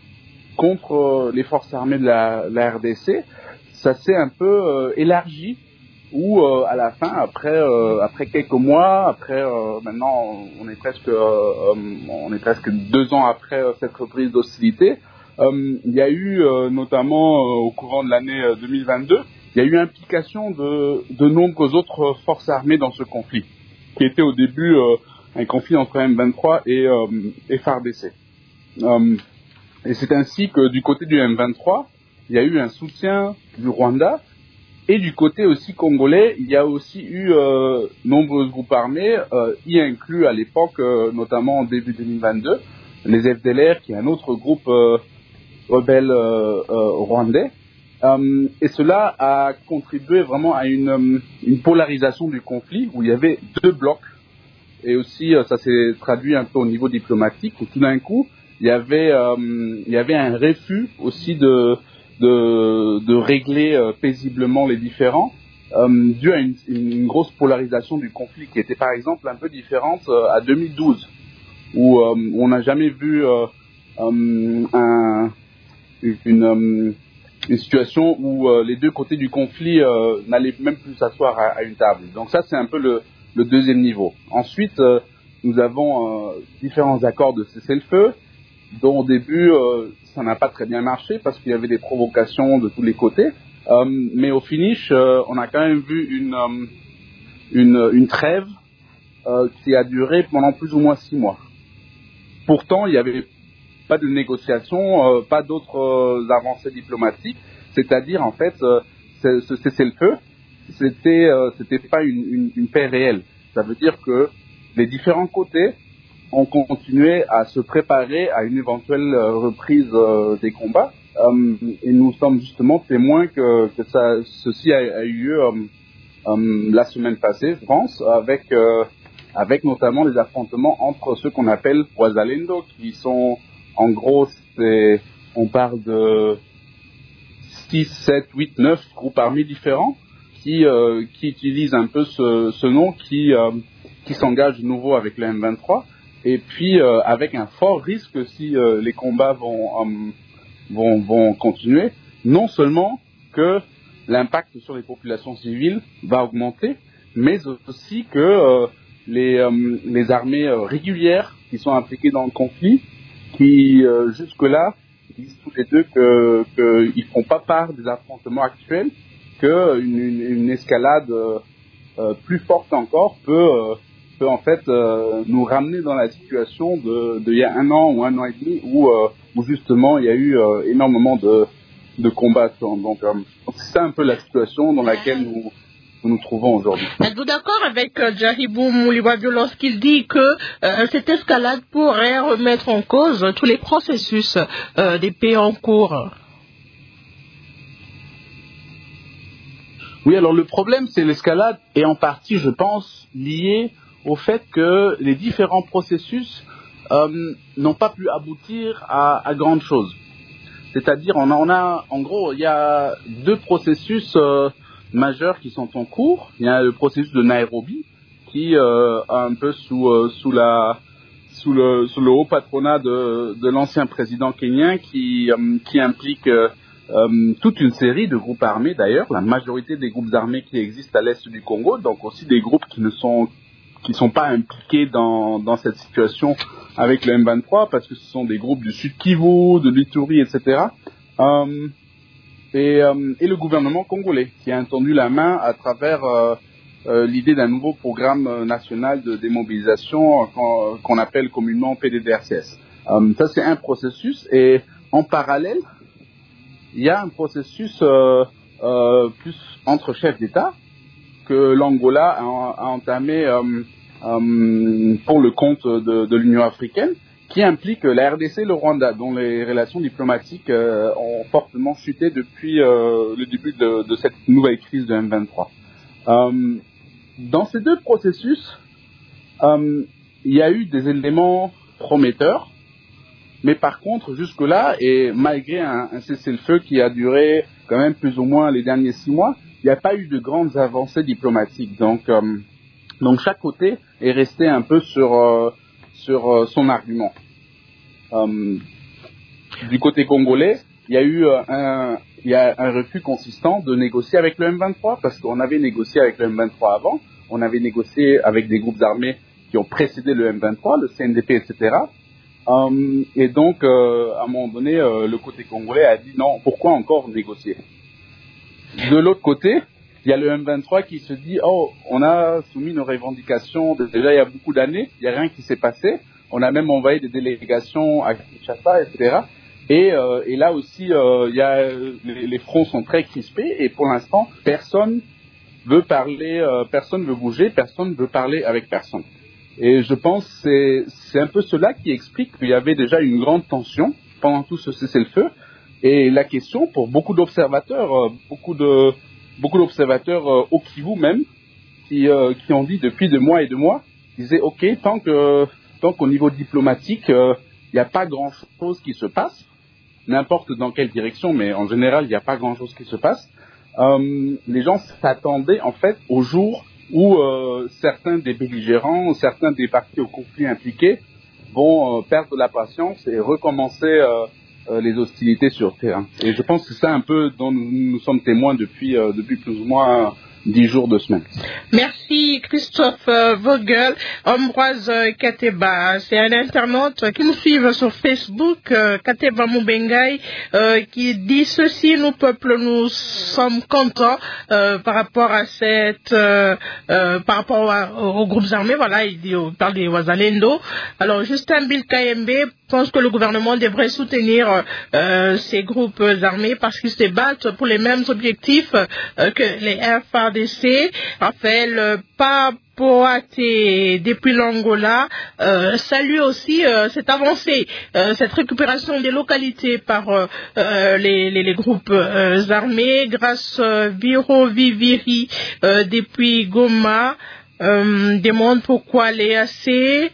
contre euh, les forces armées de la, la R D C, ça s'est un peu euh, élargi, où euh, à la fin, après, euh, après quelques mois, après euh, maintenant, on est presque, euh, on est presque deux ans après euh, cette reprise d'hostilité, euh, il y a eu euh, notamment euh, au courant de l'année deux mille vingt-deux, il y a eu implication de, de nombreuses autres forces armées dans ce conflit, qui était au début euh, un conflit entre M vingt-trois et, euh, et F A R D C. Euh, et c'est ainsi que du côté du M vingt-trois, il y a eu un soutien du Rwanda, et du côté aussi congolais, il y a aussi eu euh, nombreux groupes armés, euh, y inclus à l'époque, euh, notamment en début deux mille vingt-deux, les F D L R, qui est un autre groupe euh, rebelle euh, euh, rwandais. Euh, et cela a contribué vraiment à une, une polarisation du conflit, où il y avait deux blocs. et aussi euh, ça s'est traduit un peu au niveau diplomatique, où tout d'un coup, il y avait, euh, il y avait un refus aussi de, de, de régler euh, paisiblement les différends, euh, dû à une, une grosse polarisation du conflit qui était par exemple un peu différente euh, à deux mille douze, où euh, on n'a jamais vu euh, euh, un, une, euh, une situation où euh, les deux côtés du conflit euh, n'allaient même plus s'asseoir à, à une table. Donc ça, c'est un peu le, le deuxième niveau. Ensuite, euh, nous avons euh, différents accords de cessez-le-feu, dont au début, euh, ça n'a pas très bien marché parce qu'il y avait des provocations de tous les côtés. Euh, mais au finish, euh, on a quand même vu une, euh, une, une trêve euh, qui a duré pendant plus ou moins six mois. Pourtant, il n'y avait pas de négociations, euh, pas d'autres euh, avancées diplomatiques. C'est-à-dire, en fait, euh, ce, ce cessez-le-feu, c'était, euh, c'était pas une, une, une paix réelle. Ça veut dire que les différents côtés ont continué à se préparer à une éventuelle euh, reprise euh, des combats. Euh, et nous sommes justement témoins que, que ça, ceci a, a eu lieu euh, euh, la semaine passée, je pense, avec, euh, avec notamment les affrontements entre ceux qu'on appelle Wazalendo, qui sont en gros, c'est, on parle de six, sept, huit, neuf groupes armés différents qui, euh, qui utilisent un peu ce, ce nom, qui, euh, qui s'engagent de nouveau avec le M vingt-trois, et puis euh, avec un fort risque si euh, les combats vont, um, vont, vont continuer, non seulement que l'impact sur les populations civiles va augmenter, mais aussi que euh, les, euh, les armées euh, régulières qui sont impliquées dans le conflit, qui euh, jusque-là disent tous les deux que qu'ils ne font pas part des affrontements actuels, qu'une une, une escalade euh, euh, plus forte encore peut, euh, peut en fait euh, nous ramener dans la situation de, de il y a un an ou un an et demi où, euh, où justement il y a eu euh, énormément de, de combats. Donc euh, c'est ça un peu la situation dans laquelle nous nous, nous trouvons aujourd'hui. Êtes-vous d'accord avec euh, Jaribou Mouliwavio lorsqu'il dit que euh, cette escalade pourrait remettre en cause tous les processus euh, des paix en cours? Oui, alors le problème, c'est l'escalade est en partie, je pense, lié au fait que les différents processus euh, n'ont pas pu aboutir à, à grande chose. C'est-à-dire, on a, on a, en gros, il y a deux processus euh, majeurs qui sont en cours. Il y a le processus de Nairobi, qui euh, un peu sous euh, sous la sous le sous le haut patronat de, de l'ancien président kenyan, qui euh, qui implique euh, Euh, toute une série de groupes armés d'ailleurs, la majorité des groupes armés qui existent à l'est du Congo, donc aussi des groupes qui ne sont qui sont pas impliqués dans dans cette situation avec le M vingt-trois, parce que ce sont des groupes du Sud Kivu, de l'Ituri, et cetera. Euh, et, euh, et le gouvernement congolais qui a tendu la main à travers euh, euh, l'idée d'un nouveau programme national de démobilisation euh, qu'on, qu'on appelle communément P D D R C S. Euh, ça c'est un processus, et en parallèle il y a un processus euh, euh, plus entre chefs d'État que l'Angola a, a entamé euh, euh, pour le compte de, de l'Union africaine, qui implique la R D C et le Rwanda, dont les relations diplomatiques euh, ont fortement chuté depuis euh, le début de, de cette nouvelle crise de M vingt-trois. Euh, dans ces deux processus, euh, il y a eu des éléments prometteurs. Mais par contre, jusque-là, et malgré un, un cessez-le-feu qui a duré quand même plus ou moins les derniers six mois, il n'y a pas eu de grandes avancées diplomatiques. Donc, euh, donc chaque côté est resté un peu sur, euh, sur euh, son argument. Euh, du côté congolais, il y a eu euh, un, il y a un refus consistant de négocier avec le M vingt-trois, parce qu'on avait négocié avec le M vingt-trois avant, on avait négocié avec des groupes armés qui ont précédé le M vingt-trois, le C N D P, et cetera. Um, et donc, euh, à un moment donné, euh, le côté congolais a dit non, pourquoi encore négocier? De l'autre côté, il y a le M vingt-trois qui se dit oh, on a soumis nos revendications déjà il y a beaucoup d'années, il n'y a rien qui s'est passé, on a même envoyé des délégations à Kinshasa, et cetera. Et, euh, et là aussi, euh, il y a, les, les fronts sont très crispés, et pour l'instant, personne veut parler, euh, personne veut bouger, personne veut parler avec personne. Et je pense que c'est, c'est un peu cela qui explique qu'il y avait déjà une grande tension pendant tout ce cessez-le-feu. Et la question pour beaucoup d'observateurs, beaucoup, de, beaucoup d'observateurs au Kivu même, qui, euh, qui ont dit depuis des mois et des mois disait ok, tant que tant qu'au niveau diplomatique, il euh, n'y a pas grand-chose qui se passe, n'importe dans quelle direction, mais en général, il n'y a pas grand-chose qui se passe. Euh, les gens s'attendaient en fait au jour où euh, certains des belligérants, certains des partis au conflit impliqués vont euh, perdre la patience et recommencer euh, euh, les hostilités sur le terrain. Et je pense que c'est ça un peu dont nous, nous sommes témoins depuis, euh, depuis plus ou moins dix jours, deux semaines. Merci Christophe euh, Vogel. Ambroise euh, Kateba, c'est un internaute qui nous suit sur Facebook, euh, Kateba Moubengai, euh, qui dit ceci: nous peuples, nous sommes contents euh, par rapport à cette, euh, euh, par rapport à, aux groupes armés. Voilà, il dit, il parle des Wazalendo. Alors Justin Bill Kayembe pense que le gouvernement devrait soutenir euh, ces groupes armés parce qu'ils se battent pour les mêmes objectifs euh, que les F A R D C. Raphaël Papoate depuis l'Angola euh, salue aussi euh, cette avancée, euh, cette récupération des localités par euh, euh, les, les, les groupes euh, armés grâce euh, Viro Viviri euh, depuis Goma euh, demande pourquoi les A C.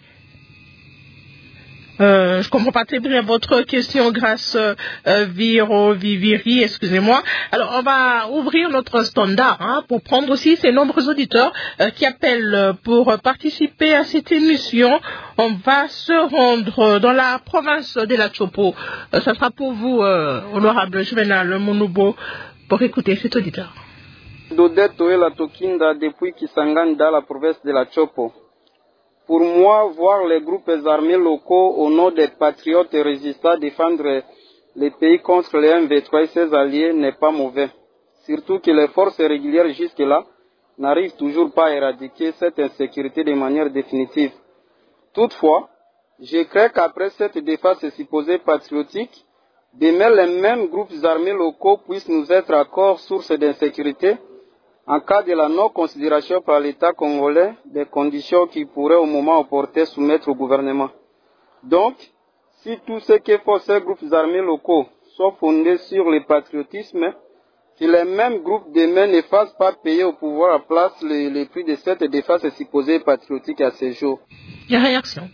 Euh, je comprends pas très bien votre question grâce euh, Viro Viviri, excusez-moi. Alors on va ouvrir notre standard hein, pour prendre aussi ces nombreux auditeurs euh, qui appellent pour participer à cette émission. On va se rendre dans la province de la Chopo. Euh, ça sera pour vous, euh, honorable Juvenal Mounoubo, pour écouter cet auditeur. Dodette Oela Tokinda depuis Kisangani dans la province de la Chopo. Pour moi, voir les groupes armés locaux au nom des patriotes et résistants défendre les pays contre les M vingt-trois et ses alliés n'est pas mauvais. Surtout que les forces régulières jusque-là n'arrivent toujours pas à éradiquer cette insécurité de manière définitive. Toutefois, je crains qu'après cette défense supposée patriotique, demain les mêmes groupes armés locaux puissent nous être encore source d'insécurité en cas de la non-considération par l'État congolais des conditions qui pourraient au moment opportun soumettre au gouvernement. Donc, si tout ce que font ces groupes armés locaux sont fondés sur le patriotisme, que les mêmes groupes demain ne fassent pas payer au pouvoir à place les, les prix de cette défense supposée patriotique à ce jour. Il y a réaction.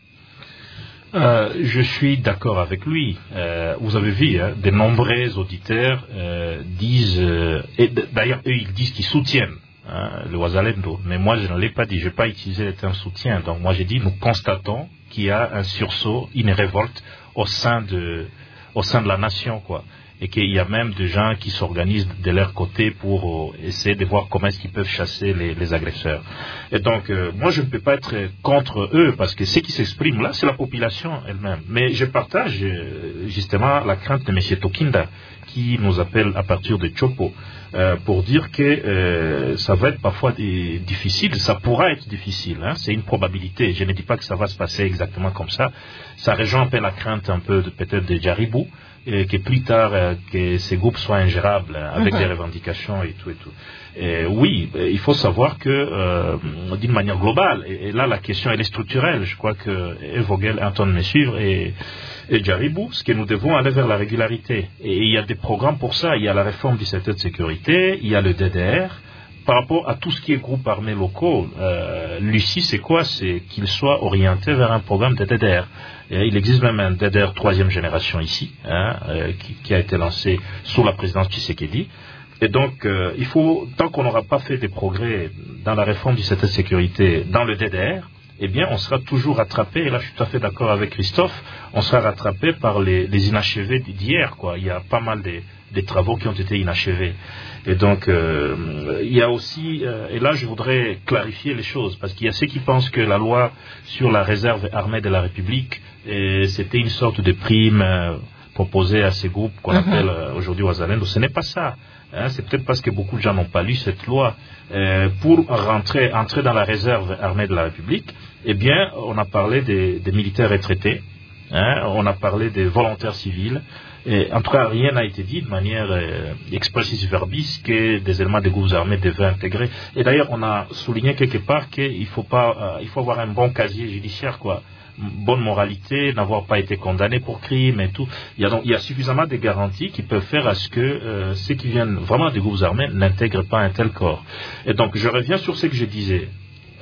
Euh, je suis d'accord avec lui. Euh, vous avez vu, hein, de nombreux auditeurs euh, disent, euh, et d'ailleurs eux ils disent qu'ils soutiennent hein, le Wazalendo, mais moi je ne l'ai pas dit, je n'ai pas utilisé le terme soutien. Donc moi j'ai dit nous constatons qu'il y a un sursaut, une révolte au sein de, au sein de la nation, quoi. Et qu'il y a même des gens qui s'organisent de leur côté pour euh, essayer de voir comment est-ce qu'ils peuvent chasser les, les agresseurs. Et donc, euh, moi, je ne peux pas être contre eux, parce que ce qui s'exprime là, c'est la population elle-même. Mais je partage euh, justement la crainte de M. Tokinda, qui nous appelle à partir de Chopo, euh, pour dire que euh, ça va être parfois des, difficile, ça pourra être difficile, hein, c'est une probabilité. Je ne dis pas que ça va se passer exactement comme ça. Ça rejoint un peu la crainte un peu de, peut-être de Djaribou, et que plus tard, euh, que ces groupes soient ingérables avec mm-hmm. des revendications et tout et tout. Et oui, il faut savoir que euh, d'une manière globale, et, et là la question elle est structurelle, je crois que Vogel est en train de me suivre et, et Djaribou, ce que nous devons aller vers la régularité. Et il y a des programmes pour ça, il y a la réforme du secteur de sécurité, il y a le D D R. Par rapport à tout ce qui est groupe armé locaux, euh, l'U C I, c'est quoi? C'est qu'il soit orienté vers un programme de D D R. Et il existe même un D D R troisième génération ici, hein, euh, qui, qui a été lancé sous la présidence Tshisekedi. Et donc, euh, il faut, tant qu'on n'aura pas fait des progrès dans la réforme du secteur de sécurité, dans le D D R, eh bien, on sera toujours rattrapé, et là je suis tout à fait d'accord avec Christophe, on sera rattrapé par les, les inachevés d'hier, quoi. Il y a pas mal de, de travaux qui ont été inachevés. Et donc, euh, il y a aussi, euh, et là je voudrais clarifier les choses, parce qu'il y a ceux qui pensent que la loi sur la réserve armée de la République, et c'était une sorte de prime euh, proposée à ces groupes qu'on mm-hmm. appelle euh, aujourd'hui Wazalendo. Ce n'est pas ça. Hein, c'est peut-être parce que beaucoup de gens n'ont pas lu cette loi. Euh, pour rentrer, entrer dans la réserve armée de la République, eh bien, on a parlé des, des militaires retraités, hein, on a parlé des volontaires civils. Et en tout cas, rien n'a été dit de manière euh, expressis verbis que des éléments des groupes armés devaient intégrer. Et d'ailleurs, on a souligné quelque part qu'il faut pas, euh, il faut avoir un bon casier judiciaire, quoi. Bonne moralité, n'avoir pas été condamné pour crime et tout. Il y a donc, il y a suffisamment de garanties qui peuvent faire à ce que euh, ceux qui viennent vraiment des groupes armés n'intègrent pas un tel corps. Et donc, je reviens sur ce que je disais.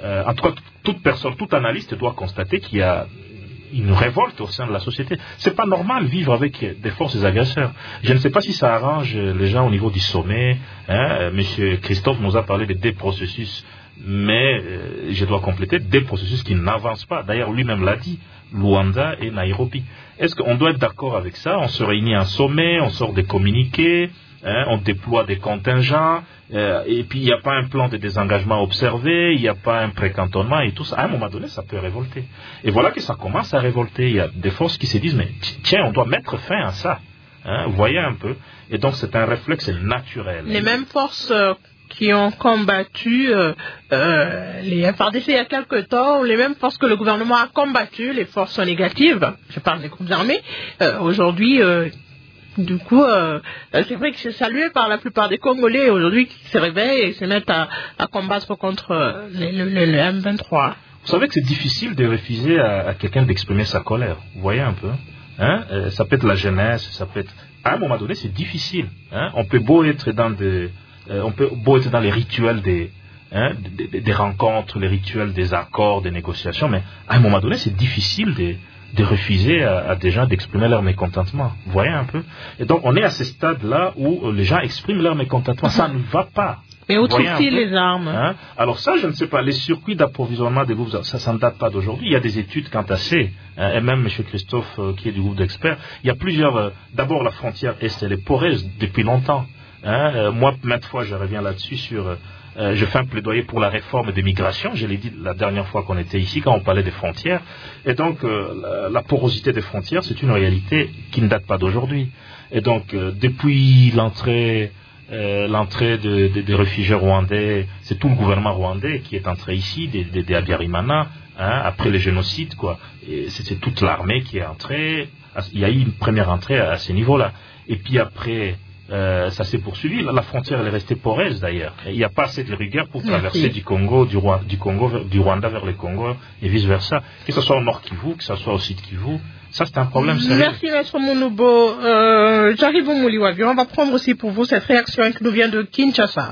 euh, en tout cas, toute personne, tout analyste doit constater qu'il y a une révolte au sein de la société. C'est pas normal vivre avec des forces agresseurs. Je ne sais pas si ça arrange les gens au niveau du sommet. Hein. Monsieur Christophe nous a parlé de deux processus, mais euh, je dois compléter des processus qui n'avancent pas. D'ailleurs, lui-même l'a dit, Luanda et Nairobi. Est-ce qu'on doit être d'accord avec ça? On se réunit à un sommet, on sort des communiqués, hein, on déploie des contingents, euh, et puis il n'y a pas un plan de désengagement observé, il n'y a pas un précantonnement et tout ça. À un moment donné, ça peut révolter. Et voilà que ça commence à révolter. Il y a des forces qui se disent, mais tiens, on doit mettre fin à ça. Hein, vous voyez un peu. Et donc c'est un réflexe naturel. Les mêmes forces euh, qui ont combattu euh, euh, les F A R D C il y a quelque temps, les mêmes forces que le gouvernement a combattu, les forces négatives, je parle des groupes armés, euh, aujourd'hui... Euh, Du coup, euh, c'est vrai que c'est salué par la plupart des Congolais aujourd'hui qui se réveillent et se mettent à, à combattre contre le, le, le, le M vingt-trois. Vous savez que c'est difficile de refuser à, à quelqu'un d'exprimer sa colère. Vous voyez un peu, hein? euh, ça peut être la jeunesse, ça peut être... À un moment donné, c'est difficile. Hein? On peut beau être dans des, euh, on peut beau être dans les rituels des, hein, des, des, des rencontres, les rituels des accords, des négociations, mais à un moment donné, c'est difficile de de refuser à, à des gens d'exprimer leur mécontentement. Vous voyez un peu? Et donc, on est à ce stade-là où les gens expriment leur mécontentement. Ça ne va pas. Mais où trouvent-ils les armes? Hein? Alors ça, je ne sais pas. Les circuits d'approvisionnement des groupes, ça, ça ne date pas d'aujourd'hui. Il y a des études quant à ça. Hein, et même M. Christophe, euh, qui est du groupe d'experts, il y a plusieurs... Euh, d'abord, la frontière Est, elle est poreuse depuis longtemps. Hein? Euh, moi, maintes fois, je reviens là-dessus sur... Euh, Euh, je fais un plaidoyer pour la réforme des migrations, je l'ai dit la dernière fois qu'on était ici, quand on parlait des frontières. Et donc, euh, la, la porosité des frontières, c'est une réalité qui ne date pas d'aujourd'hui. Et donc, euh, depuis l'entrée, euh, l'entrée de, de, des réfugiés rwandais, c'est tout le gouvernement rwandais qui est entré ici, des, des, des Habyarimana, hein, après le génocide, quoi. Et c'est, c'est toute l'armée qui est entrée. Il y a eu une première entrée à, à ce niveau-là. Et puis après... Euh, ça s'est poursuivi. La, la frontière elle est restée poreuse d'ailleurs. Il n'y a pas assez de rigueur pour traverser du Congo, du, Roi, du Congo, du Rwanda vers le Congo et vice versa. Que ce soit au Nord Kivu, que ce soit au Sud Kivu, ça c'est un problème sérieux. Merci Maître Mounoubo. Euh, J'arrive au Mouliwavio. On va prendre aussi pour vous cette réaction qui nous vient de Kinshasa.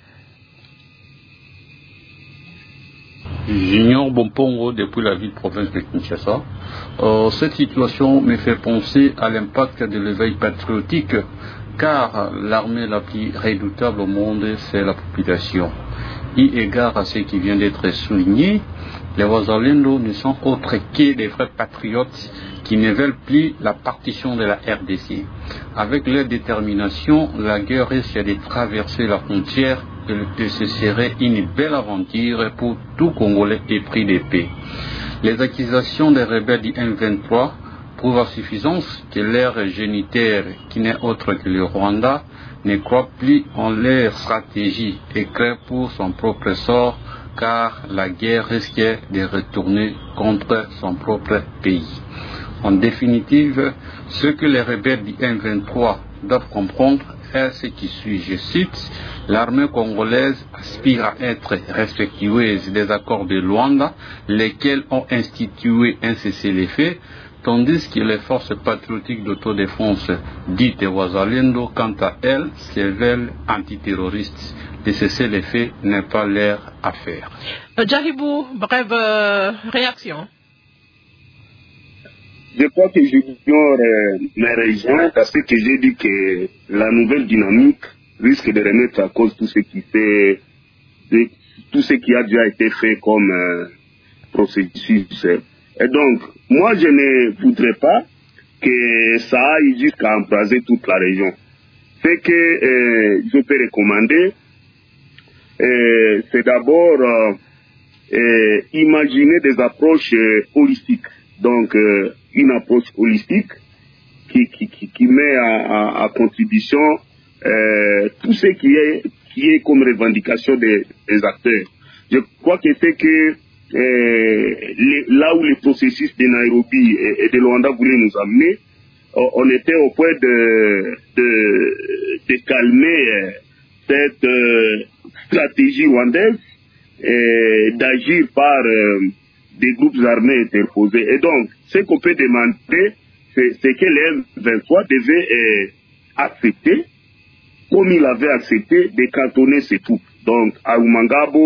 Junior Bompongo depuis la ville-province de Kinshasa. Euh, cette situation me fait penser à l'impact de l'éveil patriotique, car l'armée la plus redoutable au monde, c'est la population. Eu égard à ce qui vient d'être souligné, les Wazalendo ne sont autres que des vrais patriotes qui ne veulent plus la partition de la R D C. Avec leur détermination, la guerre risque de traverser la frontière et ce serait une belle aventure pour tout Congolais épris de paix. Les accusations des rebelles du M vingt-trois prouvent à suffisance que leur géniteur, qui n'est autre que le Rwanda, ne croit plus en leur stratégie et crée pour son propre sort, car la guerre risque de retourner contre son propre pays. En définitive, ce que les rebelles du M vingt-trois doivent comprendre est ce qui suit, je cite, l'armée congolaise aspire à être respectueuse des accords de Luanda, lesquels ont institué un cessez-le-feu, tandis que les forces patriotiques d'autodéfense dites Wazalendo, quant à elles, se veulent antiterroristes. Le cessez-le-feu n'est pas leur affaire. Euh, Jaribou, brève euh, réaction. Je crois que Junior euh, me rejoint parce que j'ai dit que la nouvelle dynamique risque de remettre à cause tout ce qui fait, de, tout ce qui a déjà été fait comme euh, processus. Et donc, moi je ne voudrais pas que ça aille jusqu'à embraser toute la région. Ce que euh, je peux recommander, euh, c'est d'abord euh, euh, imaginer des approches euh, holistiques. Donc, euh, une approche holistique qui, qui, qui, qui met à, à, à contribution euh, tout ce qui est, qui est comme revendication des, des acteurs. Je crois que c'est que euh, les, là où le processus de Nairobi et, et de Luanda voulait nous amener, on était au point de, de, de calmer euh, cette euh, stratégie rwandaise et d'agir par euh, des groupes armés interposés. Et donc, ce qu'on peut demander, c'est, c'est que les M vingt-trois devait euh, accepter, comme il avait accepté, de cantonner ses troupes. Donc, à Rumangabo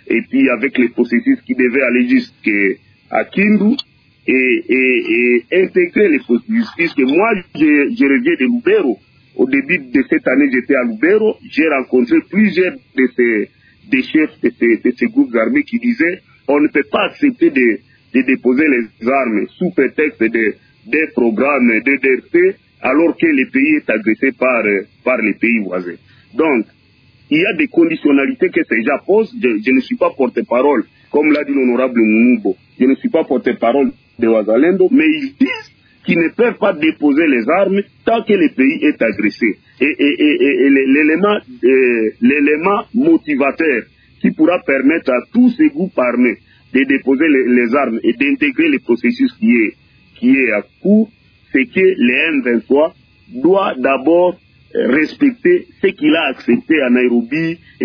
et puis avec les processus qui devaient aller jusqu'à Kindu, et, et, et intégrer les processus, puisque moi, je, je reviens de Lubero. Au début de cette année, j'étais à Lubero, j'ai rencontré plusieurs de ces des chefs de ces, de ces groupes armés qui disaient on ne peut pas accepter de, de déposer les armes sous prétexte de, des programmes de D R C alors que le pays est agressé par, par les pays voisins. Donc, il y a des conditionnalités que ces gens posent. Je, je ne suis pas porte-parole, comme l'a dit l'honorable Munubo. Je ne suis pas porte-parole de Wazalendo, mais ils disent qu'ils ne peuvent pas déposer les armes tant que le pays est agressé. Et, et, et, et, et l'élément, euh, l'élément motivateur qui pourra permettre à tous ces groupes armés de déposer les, les armes et d'intégrer le processus qui est, qui est à court, c'est que le M vingt-trois doit d'abord respecter ce qu'il a accepté à Nairobi et, et,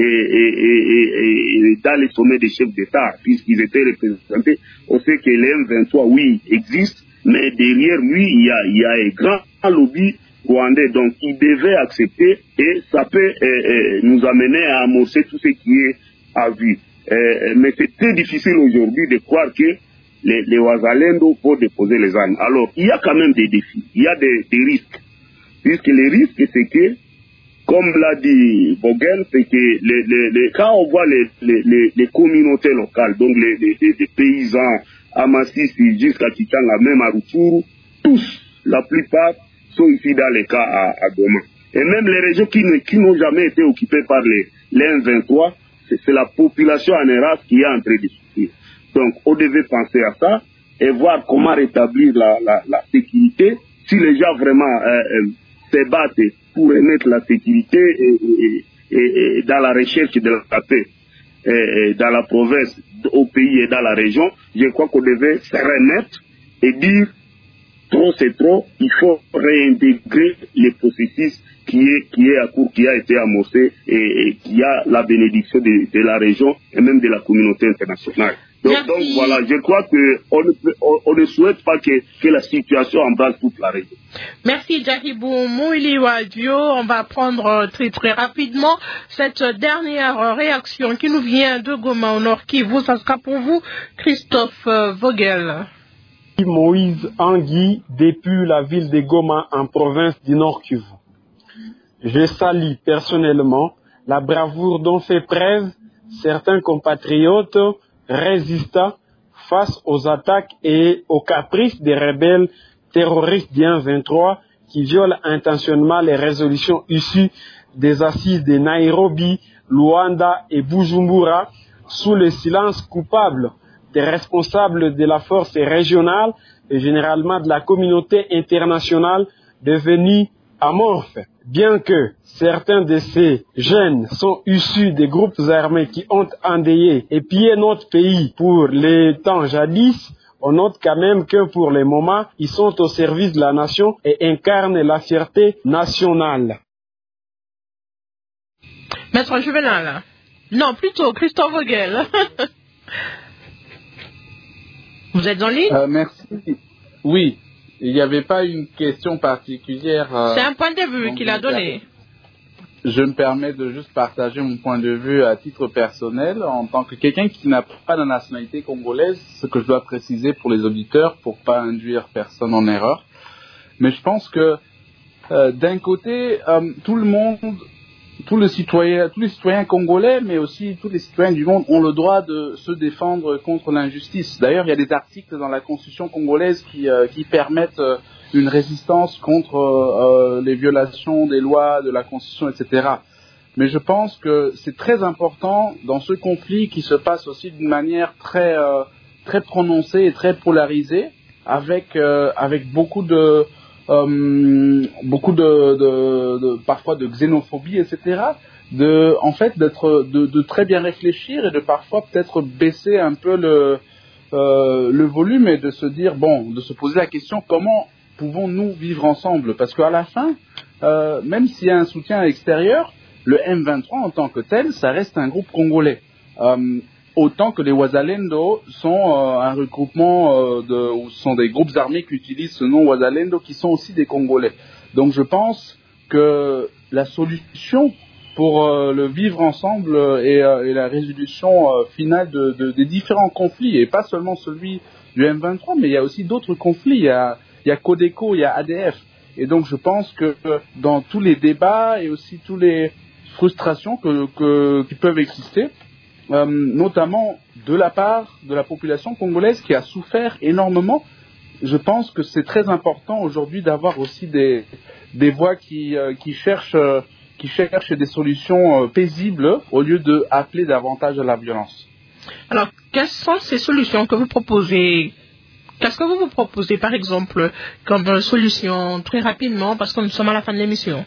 et, et dans les sommets des chefs d'État, puisqu'ils étaient représentés. On sait que le M vingt-trois, oui, existe, mais derrière lui, il y a, il y a un grand lobby rwandais. Donc, il devait accepter et ça peut euh, euh, nous amener à amorcer tout ce qui est à vue. Euh, mais c'est très difficile aujourd'hui de croire que les, les Wazalendo vont déposer les armes. Alors, il y a quand même des défis, il y a des, des risques. Puisque les risques, c'est que, comme l'a dit Vogel, c'est que les, les, les, quand on voit les, les, les, les communautés locales, donc les, les, les, les paysans à Massissi jusqu'à Kitanga, même à Rutshuru, tous, la plupart, sont ici dans les cas à, à Goma. Et même les régions qui, qui n'ont jamais été occupées par les, les M vingt-trois, c'est, c'est la population en Eras qui est en train de souffrir. Donc, on devait penser à ça et voir comment rétablir la, la, la sécurité. Si les gens vraiment euh, euh, se battent pour remettre la sécurité et, et, et, et dans la recherche de la paix et, et dans la province, au pays et dans la région, je crois qu'on devait se remettre et dire trop c'est trop, il faut réintégrer les processus qui est, qui est à court, qui a été amorcé et, et qui a la bénédiction de, de la région et même de la communauté internationale. Donc, donc voilà, je crois qu'on ne, on, on ne souhaite pas que, que la situation embrasse toute la région. Merci Jaribou Muliwadio. On va prendre très très rapidement cette dernière réaction qui nous vient de Goma au Nord Kivu. Ça sera pour vous, Christophe Vogel. Moïse Angui, depuis la ville de Goma en province du Nord Kivu. Je salue personnellement la bravoure dont fait preuve certains compatriotes résistants face aux attaques et aux caprices des rebelles terroristes du M vingt-trois qui violent intentionnellement les résolutions issues des assises de Nairobi, Luanda et Bujumbura sous le silence coupable des responsables de la force régionale et généralement de la communauté internationale devenue amorphe. Bien que certains de ces jeunes sont issus des groupes armés qui ont endeuillé et pillé notre pays pour les temps jadis, on note quand même que pour le moment, ils sont au service de la nation et incarnent la fierté nationale. Maître Juvenal. Non, plutôt Christophe Vogel. Vous êtes en ligne? euh, Merci. Oui. Il n'y avait pas une question particulière. Euh, C'est un point de vue qu'il a donné. Je me permets de juste partager mon point de vue à titre personnel en tant que quelqu'un qui n'a pas la nationalité congolaise, ce que je dois préciser pour les auditeurs pour pas induire personne en erreur. Mais je pense que euh, d'un côté, euh, tout le monde, tous les citoyens, tous les citoyens congolais, mais aussi tous les citoyens du monde ont le droit de se défendre contre l'injustice. D'ailleurs, il y a des articles dans la Constitution congolaise qui, euh, qui permettent euh, une résistance contre euh, les violations des lois, de la Constitution, et cetera. Mais je pense que c'est très important dans ce conflit qui se passe aussi d'une manière très, euh, très prononcée et très polarisée, avec, euh, avec beaucoup de Euh, beaucoup de, de, de parfois de xénophobie, et cetera. De, en fait, d'être, de, de très bien réfléchir et de parfois peut-être baisser un peu le, euh, le volume et de se dire bon, de se poser la question comment pouvons-nous vivre ensemble? Parce qu'à la fin, euh, même s'il y a un soutien extérieur, le M vingt-trois en tant que tel, ça reste un groupe congolais. Euh, Autant que les Wazalendo sont euh, un regroupement euh, de, ou sont des groupes armés qui utilisent ce nom Wazalendo, qui sont aussi des Congolais. Donc je pense que la solution pour euh, le vivre ensemble et, euh, et la résolution euh, finale de, de, des différents conflits, et pas seulement celui du M vingt-trois, mais il y a aussi d'autres conflits. Il y a, il y a Codeco, il y a A D F. Et donc je pense que dans tous les débats et aussi toutes les frustrations que, que, qui peuvent exister, euh, notamment de la part de la population congolaise qui a souffert énormément, je pense que c'est très important aujourd'hui d'avoir aussi des, des voix qui, euh, qui cherchent... Euh, qui cherchent des solutions euh, paisibles au lieu d'appeler davantage à la violence. Alors, quelles sont ces solutions que vous proposez? Qu'est-ce que vous vous proposez, par exemple, comme solution très rapidement, parce que nous sommes à la fin de l'émission?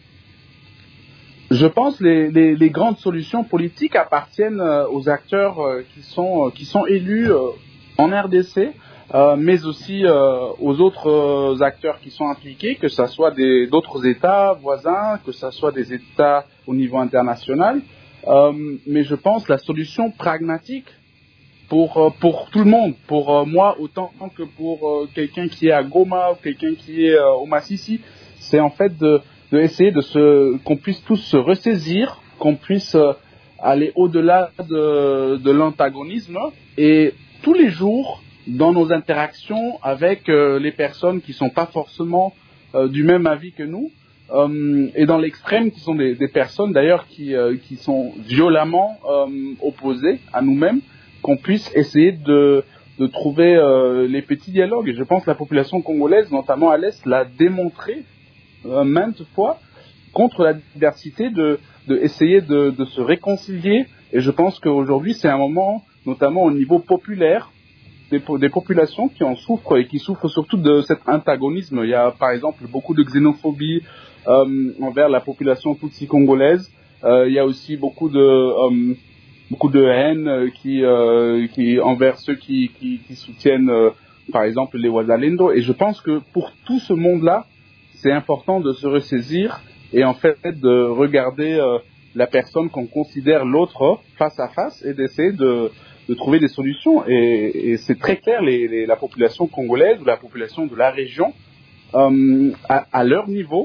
Je pense que les, les, les grandes solutions politiques appartiennent euh, aux acteurs euh, qui, sont, euh, qui sont élus euh, en R D C, Euh, mais aussi euh, aux autres euh, acteurs qui sont impliqués, que ce soit des, d'autres États voisins, que ce soit des États au niveau international. Euh, mais je pense la solution pragmatique pour, euh, pour tout le monde, pour euh, moi autant que pour euh, quelqu'un qui est à Goma ou quelqu'un qui est euh, au Massissi, c'est en fait de, de essayer de se, qu'on puisse tous se ressaisir, qu'on puisse euh, aller au-delà de, de l'antagonisme, et tous les jours, dans nos interactions avec euh, les personnes qui ne sont pas forcément euh, du même avis que nous, euh, et dans l'extrême, qui sont des, des personnes d'ailleurs qui, euh, qui sont violemment euh, opposées à nous-mêmes, qu'on puisse essayer de, de trouver euh, les petits dialogues. Et je pense que la population congolaise, notamment à l'Est, l'a démontré euh, maintes fois contre la diversité, de, de essayer de, de se réconcilier. Et je pense qu'aujourd'hui, c'est un moment, notamment au niveau populaire, Des, des populations qui en souffrent et qui souffrent surtout de cet antagonisme. Il y a par exemple beaucoup de xénophobie euh, envers la population tutsi congolaise. Euh, il y a aussi beaucoup de euh, beaucoup de haine qui, euh, qui envers ceux qui, qui, qui soutiennent euh, par exemple les Wazalendo. Et je pense que pour tout ce monde-là, c'est important de se ressaisir et en fait de regarder euh, la personne qu'on considère l'autre face à face et d'essayer de de trouver des solutions. Et, et c'est très clair, les, les, la population congolaise ou la population de la région, euh, à, à leur niveau,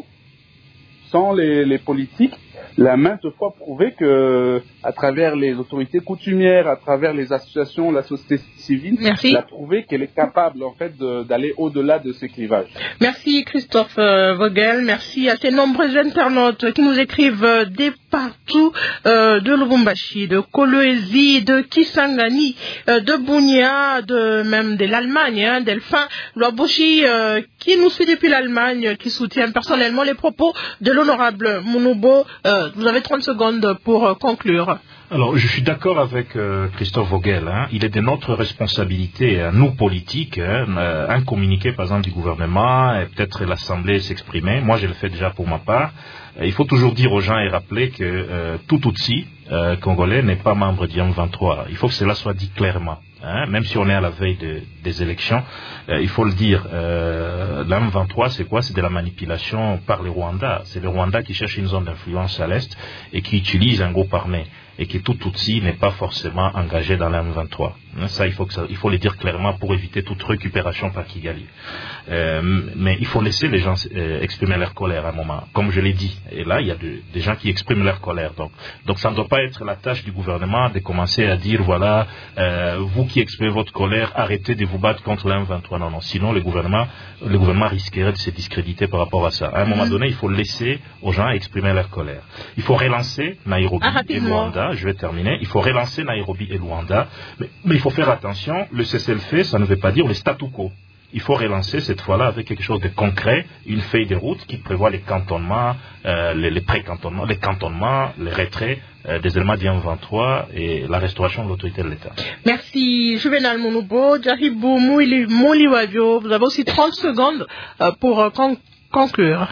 sans les, les politiques, l'a maintes fois prouvé que, à travers les autorités coutumières, à travers les associations, la société civile, Merci. l'a prouvé qu'elle est capable en fait de, d'aller au-delà de ces clivages. Merci Christophe euh, Vogel, merci à ces nombreux internautes qui nous écrivent euh, des partout, euh, de Lubumbashi, de Kolwezi, de Kisangani, euh, de Bunia, de même de l'Allemagne, hein, Delphin Loaboshi, euh, qui nous suit depuis l'Allemagne, qui soutient personnellement les propos de l'honorable Munubo. Euh, vous avez trente secondes pour euh, conclure. Alors, je suis d'accord avec euh, Christophe Vogel. Hein. Il est de notre responsabilité, hein, nous politiques, hein, euh, un communiqué par exemple du gouvernement et peut-être l'Assemblée s'exprimer. Moi, je le fais déjà pour ma part. Euh, il faut toujours dire aux gens et rappeler que euh, tout Tutsi euh, congolais n'est pas membre du M vingt-trois. Il faut que cela soit dit clairement. Hein, même si on est à la veille de, des élections, euh, il faut le dire, euh, l'M vingt-trois c'est quoi? C'est de la manipulation par les Rwandais. C'est le Rwanda qui cherche une zone d'influence à l'Est et qui utilise un groupe armé. Et que tout Tutsi n'est pas forcément engagé dans l'M vingt-trois. Hein, ça, il faut que ça, il faut le dire clairement pour éviter toute récupération par Kigali. Euh, mais il faut laisser les gens euh, exprimer leur colère à un moment, comme je l'ai dit. Et là, il y a de, des gens qui expriment leur colère. Donc, donc ça ne doit pas être la tâche du gouvernement de commencer à dire, voilà, euh, vous qui exprimez votre colère, arrêtez de vous battre contre l'M vingt-trois. Non, non. Sinon, le gouvernement, le gouvernement risquerait de se discréditer par rapport à ça. À un moment donné, il faut laisser aux gens exprimer leur colère. Il faut relancer Nairobi ah, et Luanda. Je vais terminer. Il faut relancer Nairobi et Luanda. Mais, mais il faut faire attention. Le cessez-le-feu, ça ne veut pas dire le statu quo. Il faut relancer cette fois-là avec quelque chose de concret, une feuille de route qui prévoit les cantonnements, euh, les, les pré-cantonnements, les cantonnements, les retraits euh, des éléments du M vingt-trois et la restauration de l'autorité de l'État. Merci Juvenal Munubo, Jaribou Muliwavio. Vous avez aussi trente secondes euh, pour euh, con- conclure.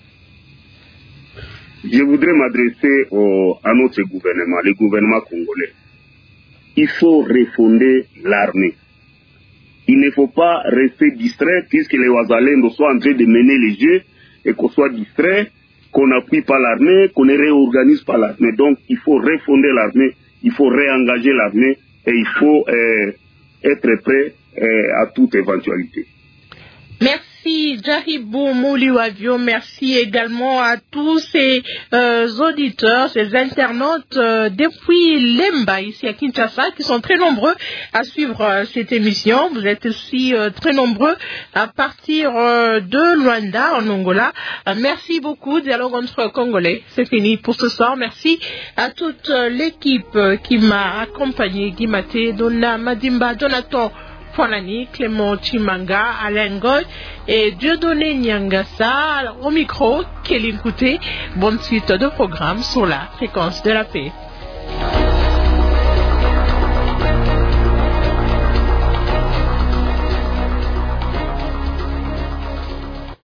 Je voudrais m'adresser au, à notre gouvernement, le gouvernement congolais. Il faut refonder l'armée. Il ne faut pas rester distrait puisque les Wazalendo soient en train de mener les jeux et qu'on soit distrait, qu'on n'appuie pas l'armée, qu'on ne réorganise pas l'armée. Donc il faut refonder l'armée, il faut réengager l'armée et il faut euh, être prêt euh, à toute éventualité. Merci Merci Jaribou Mouliwavio, merci également à tous ces euh, auditeurs, ces internautes euh, depuis Lemba ici à Kinshasa qui sont très nombreux à suivre euh, cette émission. Vous êtes aussi euh, très nombreux à partir euh, de Luanda en Angola. Euh, merci beaucoup, Dialogue entre Congolais. C'est fini pour ce soir. Merci à toute euh, l'équipe euh, qui m'a accompagné, Guimate, Donna Madimba, Jonathan Fonani, Clément Chimanga, Alain Goy et Dieudonné Nyangasa au micro. Kéline Kouté, bonne suite de programme sur la fréquence de la paix.